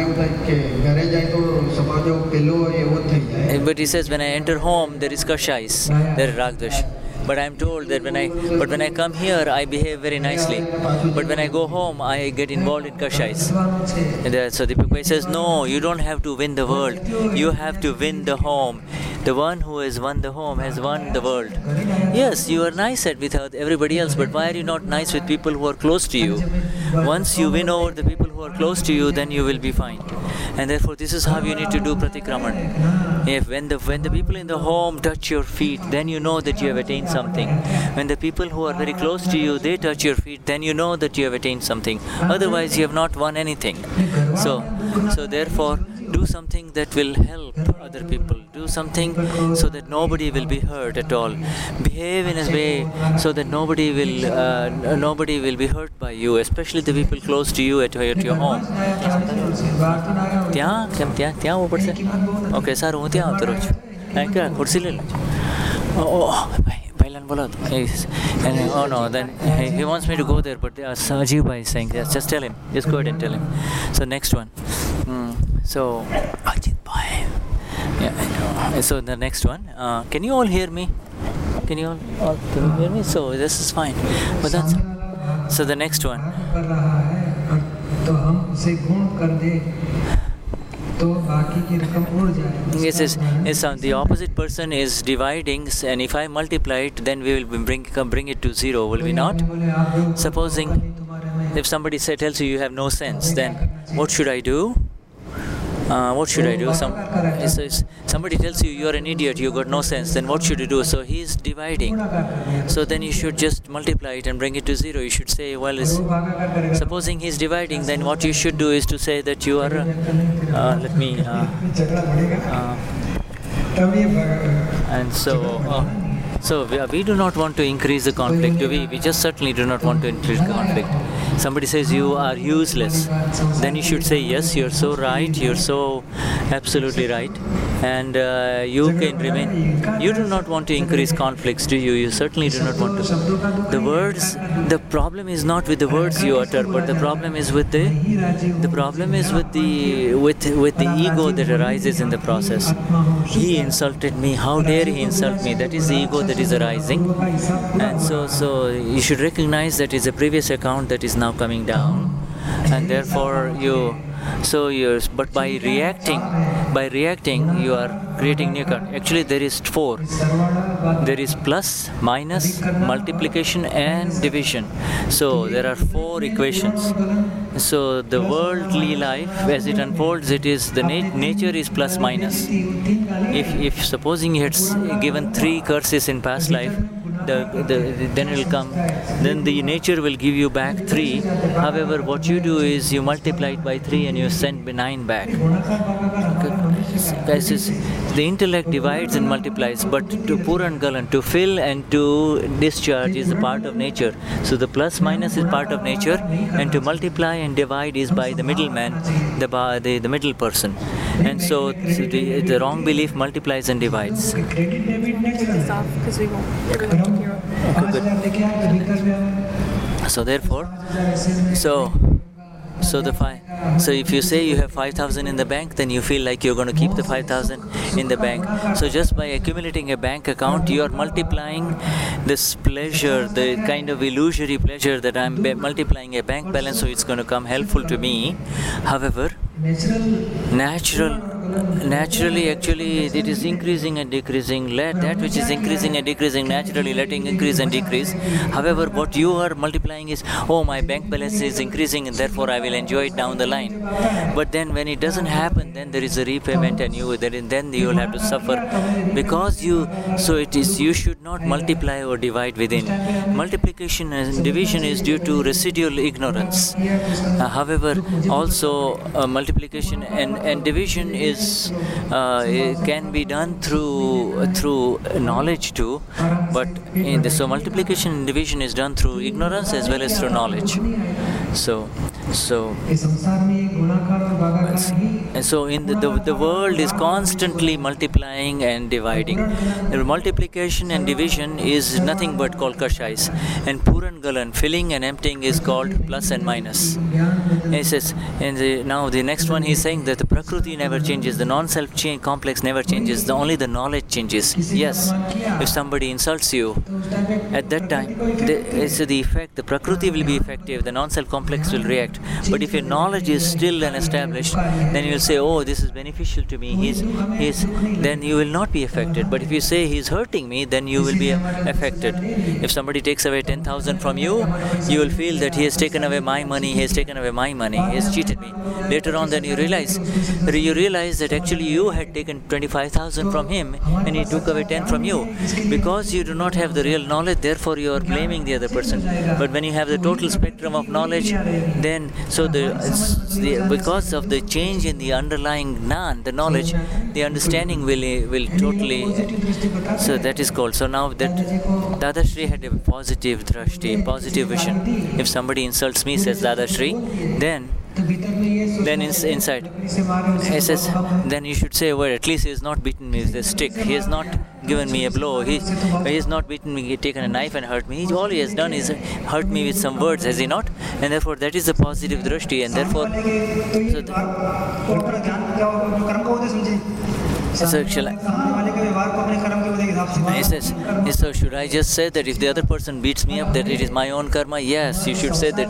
But he says, when I enter home, there is kashais, there is rag dvesh. But I am told that when I but when I come here, I behave very nicely. But when I go home, I get involved in kashais. And uh, so the Pippai says, no, you don't have to win the world. You have to win the home. The one who has won the home has won the world. Yes, you are nice at with everybody else, but why are you not nice with people who are close to you? Once you win over the people who are close to you, then you will be fine. And therefore, this is how you need to do pratikraman. If when the when the people in the home touch your feet, then you know that you have attained something. When the people who are very close to you, they touch your feet, then you know that you have attained something. Otherwise, you have not won anything. So, so therefore, do something that will help other people. Do something so that nobody will be hurt at all. Behave in a way so that nobody will uh, nobody will be hurt by you, especially the people close to you at, at your home. ત્યાં કેમ ત્યાં ત્યાં આવવું પડશે? Okay સારું, હું ત્યાં આવતો રહું છું. ક્યાં ખુરશી લઈ લો. ઓહ ભાઈ ભાઈલાને બોલાવો. Oh no, then he, he wants me to go there, but uh, Sajeev bhai is saying, yes, just tell him. Just go ahead and tell him. So next one. Mm, so, Ajit bhai. Yeah, I know. So the next one. Uh, can you all hear me? Can you all, all can you hear me? So this is fine. But that's so the next one. Yes, yes, yes uh, the opposite person is dividing, and if I multiply it, then we will bring bring it to zero, will we not? Supposing if somebody say, tells you you have no sense, then what should I do? Uh, what should I do? Some, so somebody tells you you are an idiot, you got no sense, then what should you do? So he is dividing. So then you should just multiply it and bring it to zero. You should say, well, it's, supposing he is dividing, then what you should do is to say that you are, uh, let me, uh, uh, and so, uh, so we, we do not want to increase the conflict, do we? We just certainly do not want to increase the conflict. Somebody says you are useless, then you should say, yes, you're so right, you're so absolutely right, and uh, you can remain. You do not want to increase conflicts, do you? You certainly do not want to. The words, the problem is not with the words you utter, but the problem is with the, the problem is with the, with, with the ego that arises in the process. He insulted me, how dare he insult me? That is the ego that is arising. And so, so you should recognize that is a previous account that is now coming down, and therefore you so you're but by reacting by reacting you are creating new account. Actually there is four. There is plus, minus, multiplication and division. So there are four equations. So the worldly life as it unfolds, it is the nat- nature is plus minus. If if supposing he had given three curses in past life, The, the, then it will come, then the nature will give you back three. However, what you do is you multiply it by three and you send nine back. Okay. The intellect divides and multiplies, but to Puran Galan, to fill and to discharge is a part of nature. So the plus minus is part of nature, and to multiply and divide is by the middleman, the, the, the middle person. And so the, the wrong belief multiplies and divides. Okay, good. So therefore, so so the five. So if you say you have five thousand in the bank, then you feel like you're going to keep the five thousand in the bank. So just by accumulating a bank account, you are multiplying this pleasure, the kind of illusory pleasure that I'm multiplying a bank balance, so it's going to come helpful to me. However, natural naturally actually it is increasing and decreasing. Let that which is increasing and decreasing naturally letting increase and decrease. However, what you are multiplying is, oh, my bank balance is increasing and therefore I will enjoy it down the line. But then when it doesn't happen, then there is a repayment and you then you will have to suffer because you. So it is, you should not multiply or divide within. Multiplication and division is due to residual ignorance. Uh, however, also uh, multiplication and, and division is Uh, it can be done through through knowledge too, but in the, so multiplication and division is done through ignorance as well as through knowledge. So, so and so in the, the the world is constantly multiplying and dividing. The multiplication and division is nothing but called kashais, and puran galan, filling and emptying, is called plus and minus. And he says, and the, now the next one he's saying that the prakriti never changes, the non-self change complex never changes, the only the knowledge changes. Yes, if somebody insults you, at that time, the, it's the effect, the prakriti will be effective, the non-self complex will react. But if your knowledge is still unestablished, then you will say, oh, this is beneficial to me, he's, he's, then you will not be affected. But if you say he's hurting me, then you will be affected. If somebody takes away ten thousand from you, you will feel that he has taken away my money, he has taken away my money, he has cheated me. Later on, then you realize, you realize that actually you had taken twenty-five thousand from him and he took away ten from you. Because you do not have the real knowledge, therefore you are blaming the other person. But when you have the total spectrum of knowledge, then so the, the because of the change in the underlying gnan, the knowledge, the understanding will will totally. So that is called. So now that Dadashri had a positive drashti, positive vision. If somebody insults me, says Dadashri, then. Then in, inside, he says, then you should say, well, at least he has not beaten me with a stick. He has not given me a blow. He, he has not beaten me, taken a knife and hurt me. He, all he has done is hurt me with some words, has he not? And therefore, that is a positive drashti. And therefore, so the, so shall I, he says, so should I just say that if the other person beats me up, that it is my own karma? Yes, you should say that.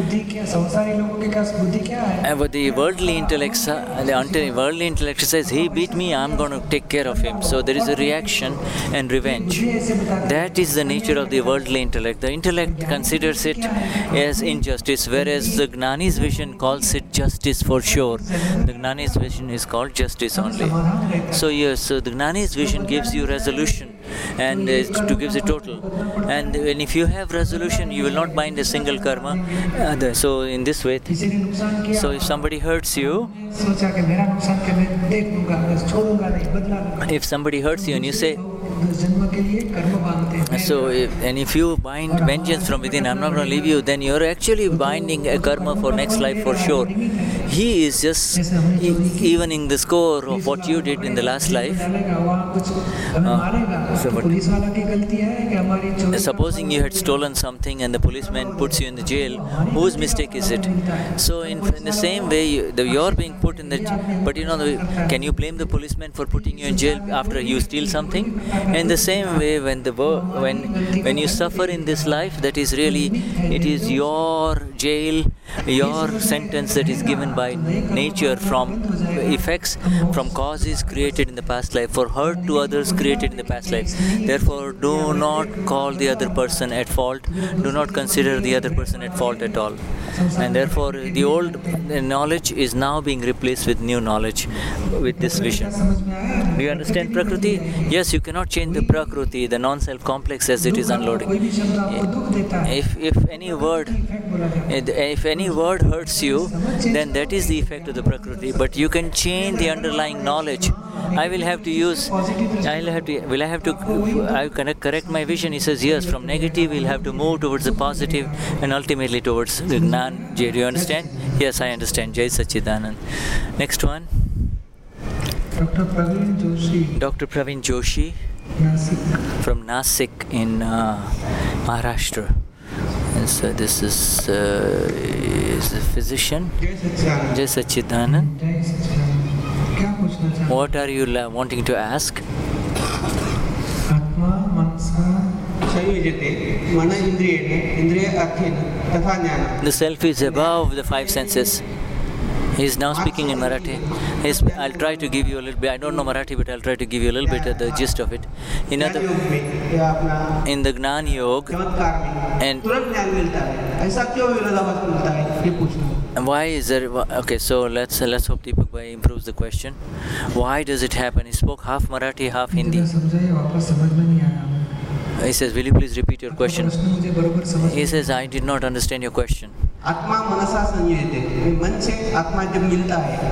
And but the worldly intellect, the worldly intellect says, he beat me, I'm going to take care of him. So there is a reaction and revenge. That is the nature of the worldly intellect. The intellect considers it as injustice, whereas the Gnani's vision calls it justice for sure. The Gnani's vision is called justice only. So yes, so the Gnani's vision gives you resolution and uh, to gives a total. And when if you have resolution, you will not bind a single karma. Uh, the, so in this way, so if somebody hurts you, if somebody hurts you and you say, so if, and if you bind vengeance from within, I'm not going to leave you, then you're actually binding a karma for next life for sure. He is just e- evening the score of what you did in the last life. Uh, so but, supposing you had stolen something and the policeman puts you in the jail, whose mistake is it? So in, in the same way, you, the, you're being put in the, but you know, the, can you blame the policeman for putting you in jail after you steal something? In the same way, when the when when you suffer in this life, that is really, it is your jail, your sentence that is given by nature from effects, from causes created in the past life, for hurt to others created in the past life. Therefore, do not call the other person at fault. Do not consider the other person at fault at all. And therefore, the old knowledge is now being replaced with new knowledge, with this vision. Do you understand Prakriti? Yes, you cannot change the Prakriti, the non-self complex, as it is unloading. If if any word, if any word hurts you, then that is the effect of the Prakriti. But you can change the underlying knowledge. I will have to use. I will have to. Will I have to? I can correct my vision. He says yes. From negative, we'll have to move towards the positive, and ultimately towards the Gnan. Do you understand? Yes, I understand. Jai Sachidanand. Next one. Doctor Praveen Joshi. Doctor Praveen Joshi. Nasik. From Nasik in uh, Maharashtra. And so this is uh, is a physician. जय सच्चिदानंद। Jai Satchidanand. जय सच्चिदानंद। क्या पूछना चाहते हैं? What are you la- wanting to ask? आत्मा मनसा संयोजते मन इंद्रियेण इंद्रिय अर्थेन तथा ज्ञानम्। The self is above the five senses. He is now speaking in Marathi. He's, I'll try to give you a little bit. I don't know Marathi, but I'll try to give you a little bit of the gist of it. In, other, ज्ञान योग में या अपना in the Gnan Yoga, चमत्कार में and तुरंत ज्ञान मिलता है, ऐसा क्यों विरोधाभास मिलता है, ये पूछना। why is there? Okay, so let's let's hope Deepak Bhai improves the question. Why does it happen? He spoke half Marathi, half Hindi. इतना समझाइए, वापस समझ में नहीं आया। He says, "Will you please repeat your question?" प्रश्न मुझे बरोबर समझ He says, "I did not understand your question." आत्मा मनसा संयोजते, मन से आत्मा जब मिलता है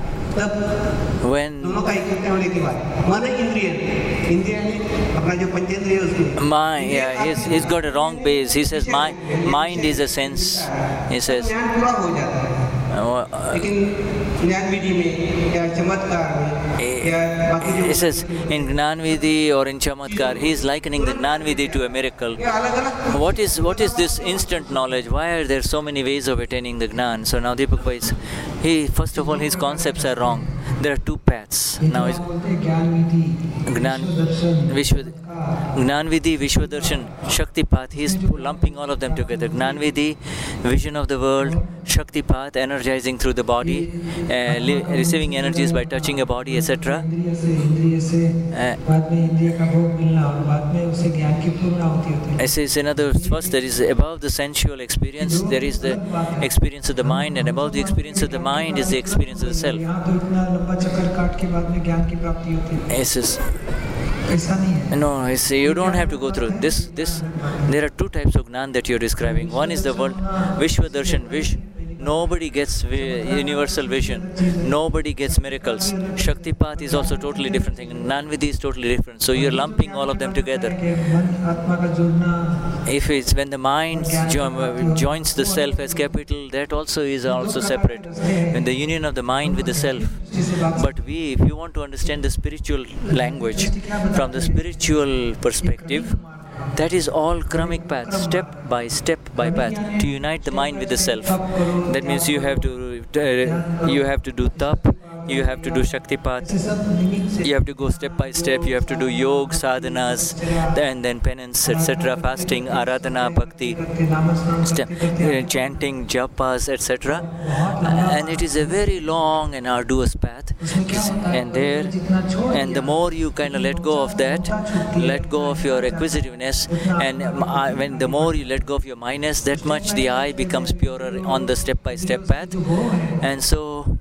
तब When दोनों का इकट्ठे होने के बाद मन इंद्रिय इंद्रिय में अपना जो पंचेंद्रिय उसमें my, yeah, he's, he's got a wrong base. He says, "My mind is a sense." He says, ज्ञान पूरा हो जाता है, uh, लेकिन ज्ञान विधि में या चमत्कार में या बाकी जो he says in Gnan Vidhi or in Chamatkar, he is likening the Gnan Vidhi to a miracle. ये अलग अलग What is what is this instant knowledge? Why are there so many ways of attaining the Gnan? So now Deepak Bhai is, he first of all his concepts are wrong. There are two paths. Now क्या is बोलते हैं ज्ञान विधि, Gnan Darshan, Vishwa Gnan Vidhi, Vishwadarshan, Shaktipat. He is lumping all of them together. Gnan Vidhi, vision of the world, Shaktipat, energizing through the body, uh, li- receiving energies by touching a body, et cetera. इंद्रिय से इंद्रिय से Uh, बाद में इंद्रिय का भोग मिलना और बाद में उसे ज्ञान की पूर्णाहुति होती है। I say, in other words, first there is above the sensual experience, there is the experience of the mind, and above the experience of the mind is the experience of the self. यहाँ तो इतना लंबा चक्कर काट के बाद में ज्ञान की प्राप्ति होती है, Yes, yes. ऐसा नहीं है। No, I say you don't have to go through this. This there are two types of Gnan that you're describing. One is the world Vishwadarshan, Vish. Nobody gets vi- universal vision. Nobody gets miracles. Shaktipat is also totally different thing. Gnan Vidhi is totally different. So you're lumping all of them together. कि मन आत्मा का जुड़ना, If it's when the mind jo- joins the self as capital, that also is also separate. When the union of the mind with the self. But we, if you want to understand the spiritual language from the spiritual perspective, that is all karmic path, step by step by path, to unite the mind with the self. That means you have to uh, you have to do tap, you have to do shaktipat, you have to go step by step, you have to do yoga, sadhanas, and then penance, et cetera, fasting, aradhana, bhakti, step, uh, chanting, japas, et cetera. And it is a very long and arduous path. And there, and the more you kind of let go of that, let go of your acquisitiveness, and uh, when the more you let go of your mindness, that much the eye becomes purer on the step-by-step path. And so,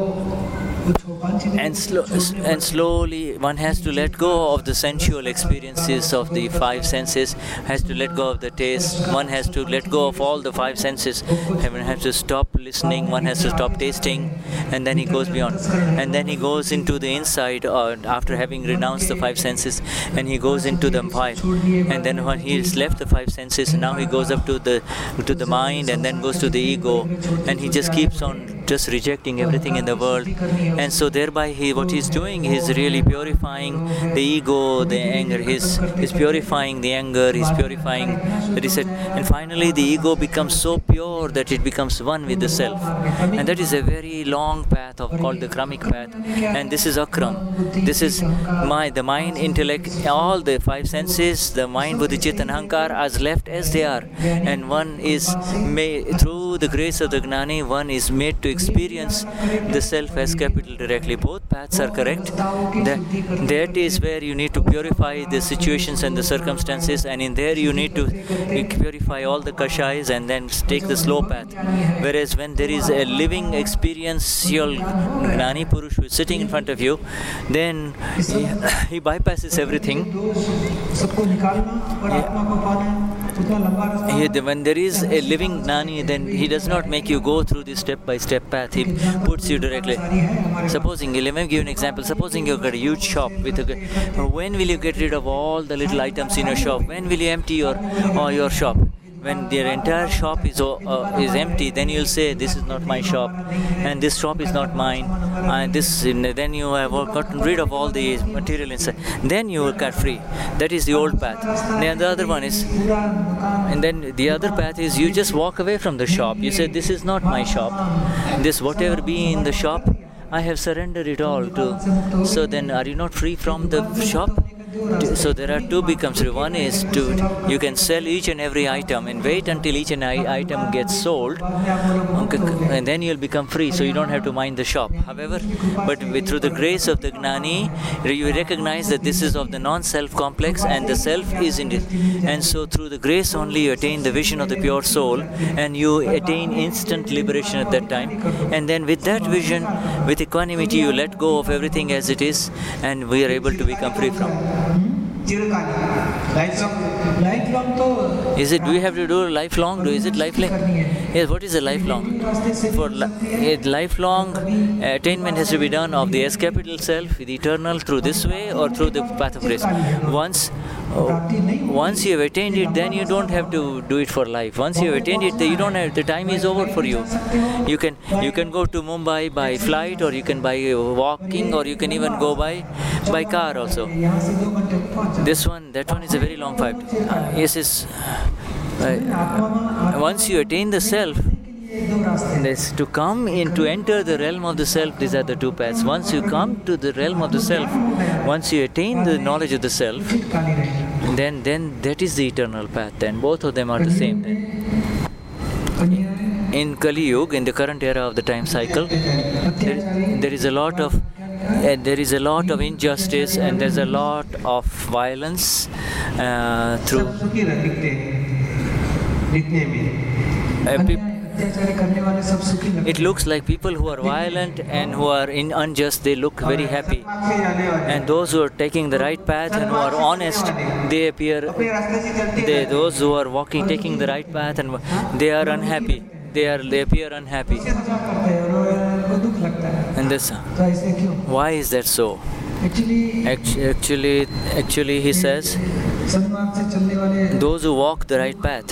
and, slo- and slowly one has to let go of the sensual experiences of the five senses, has to let go of the taste, one has to let go of all the five senses, one has to stop listening, one has to stop tasting, and then he goes beyond. And then he goes into the inside uh, after having renounced the five senses, and he goes into the five. And then when he has left the five senses, now he goes up to the to the mind, and then goes to the ego, and he just keeps on just rejecting everything in the world. And so thereby he what he's doing is really purifying the ego, the anger. He's, he's purifying the anger, he's purifying the reset. And finally the ego becomes so pure that it becomes one with the self. And that is a very long path of called the Kramic path. And this is Akram. This is my the mind, intellect, all the five senses, the mind, buddhi, chit and ahankar are left as they are. And one is made through the grace of the Gnani, one is made to experience the self as capital directly. Both paths are correct. That, that is where you need to purify the situations and the circumstances, and in there you need to purify all the kashais and then take the slow path. Whereas when there is a living experiential Gnani Purush who is sitting in front of you, then he, he bypasses everything. He, when there is a living Gnani, then he does not make you go through this step-by-step path. He puts you directly. Supposing, let me give you an example. Supposing you've got a huge shop with a, when will you get rid of all the little items in your shop? When will you empty your or your shop? When their entire shop is uh, is empty, then you'll say, this is not my shop, and this shop is not mine, and this. Then you have gotten rid of all the material inside. Then you will get free. That is the old path. And the other one is, and then the other path is you just walk away from the shop. You say, this is not my shop. This whatever be in the shop, I have surrendered it all to. So then, are you not free from the shop? So there are two becomes. One is to you can sell each and every item and wait until each and every item gets sold, and then you'll become free. So you don't have to mind the shop. However, but with, through the grace of the Gnani, you recognize that this is of the non-self complex and the self is in it. And so through the grace only you attain the vision of the pure soul, and you attain instant liberation at that time. And then with that vision, with equanimity, you let go of everything as it is, and we are able to become free from. Is it? Do we have to do lifelong? Do is it lifelong? Yes. What is a lifelong? For li- a lifelong attainment has to be done of the S capital self, the eternal, through this way or through the path of grace. Once, oh, once you have attained it, then you don't have to do it for life. Once you have attained it, you don't have. The time is over for you. You can you can go to Mumbai by flight, or you can by walking, or you can even go by by car also. This one, that one is a very long fight. Uh, yes, is uh, once you attain the self, this to come in to enter the realm of the self. These are the two paths. Once you come to the realm of the self, once you attain the knowledge of the self, then then that is the eternal path. Then both of them are the same. Then. In Kali Yuga, in the current era of the time cycle, there, there is a lot of Uh, there is a lot of injustice and there's a lot of violence uh, through uh, pe- it looks like people who are violent and who are in unjust, they look very happy, and those who are taking the right path and who are honest, they appear they, those who are walking taking the right path and they are unhappy. They are they appear unhappy. And this, why is that so? Actually, actually, he says, those who walk the right path,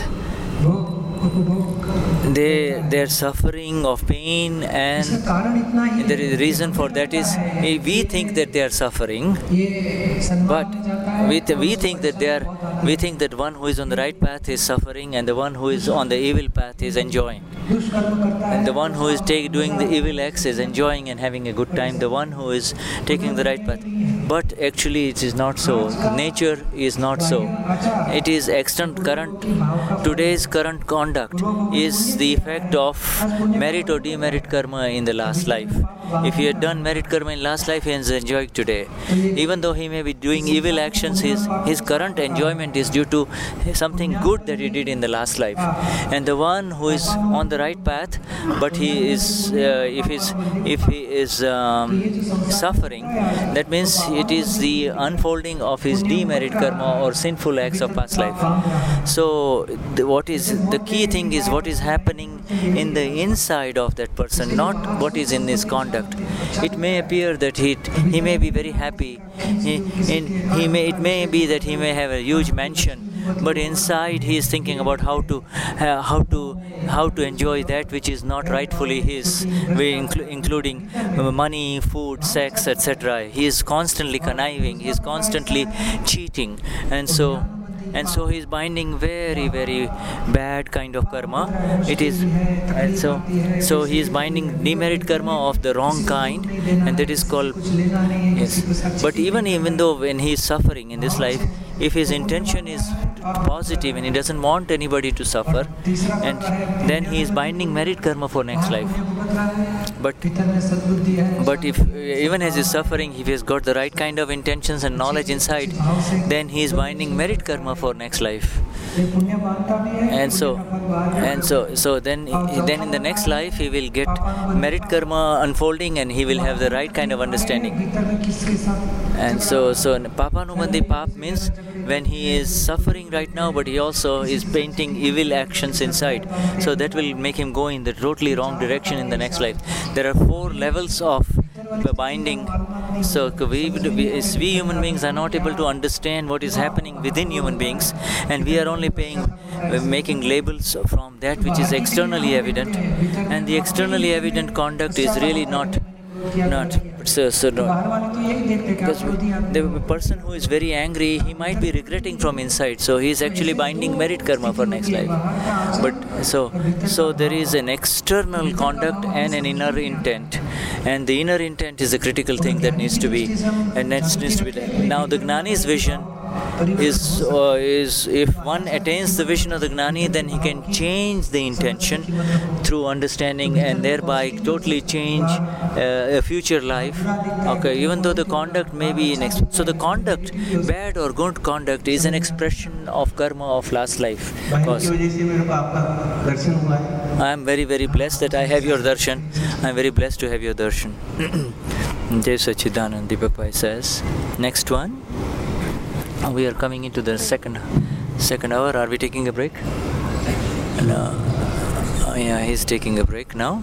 they their suffering of pain, and there is a reason for that is we think that they are suffering, but we th- we think that they are we think that one who is on the right path is suffering and the one who is on the evil path is enjoying, and the one who is take, doing the evil acts is enjoying and having a good time, the one who is taking the right path. But actually it is not so. Nature is not so. It is extant current today's current conduct is the effect of merit or demerit karma in the last life. If he had done merit karma in last life, he is enjoying today. Even though he may be doing evil actions, his his current enjoyment is due to something good that he did in the last life. And the one who is on the right path, but he is uh, if he's if he is um, suffering, that means it is the unfolding of his demerit karma or sinful acts of past life. So the, what is the key thing is what is happening in the inside of that person, not what is in his conduct. It may appear that he he may be very happy. He, in, he may it may be that he may have a huge mansion, but inside he is thinking about how to uh, how to how to enjoy that which is not rightfully his, inclu- including money, food, sex, et cetera. He is constantly conniving. He is constantly cheating, and so. And so he is binding very, very bad kind of karma. It is, and so, so he is binding demerit karma of the wrong kind, and that is called. Yes. But even even though when he is suffering in this life, if his intention is positive and he doesn't want anybody to suffer, and then he is binding merit karma for next life. But but if even as he is suffering, if he has got the right kind of intentions and knowledge inside, then he is binding merit karma for next life. And so and so so then then in the next life he will get merit karma unfolding, and he will have the right kind of understanding. And so so papanubandhi pap means when he is suffering right now, but he also is painting evil actions inside, so that will make him go in the totally wrong direction in the next life. There are four levels of binding. So we, we, we human beings are not able to understand what is happening within human beings, and we are only paying, uh, making labels from that which is externally evident, and the externally evident conduct is really not not so, so not, because the person who is very angry, he might be regretting from inside, so he is actually binding merit karma for next life. But so so there is an external conduct and an inner intent, and the inner intent is a critical thing that needs to be and that needs to be done. Now the Gnani's vision is uh, is if one attains the vision of the Gnani, then he can change the intention through understanding and thereby totally change uh, a future life. Okay, even though the conduct may be in ex- so the conduct, bad or good conduct, is an expression of karma of last life. Because I am very very blessed that I have your darshan. I am very blessed to have your darshan. Jai Sachidanand. Deepak Bhai says. Next one. We are coming into the second second hour. Are we taking a break? No. Oh, yeah, he's taking a break now.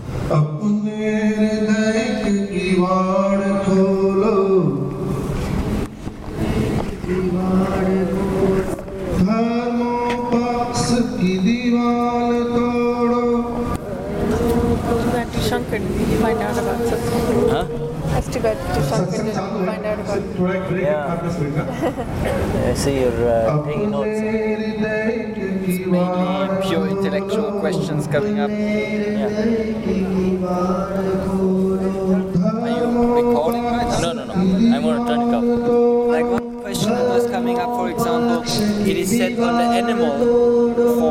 Shankar didn't find out about Satsang. Huh? That's too bad Shankar didn't find out about it. Yeah. I see you're uh, taking notes. It's mainly pure intellectual questions coming up. Yeah. Are you recording right now? No, no, no. I'm going to turn it off. Like one question that was coming up, for example, it is said on the animal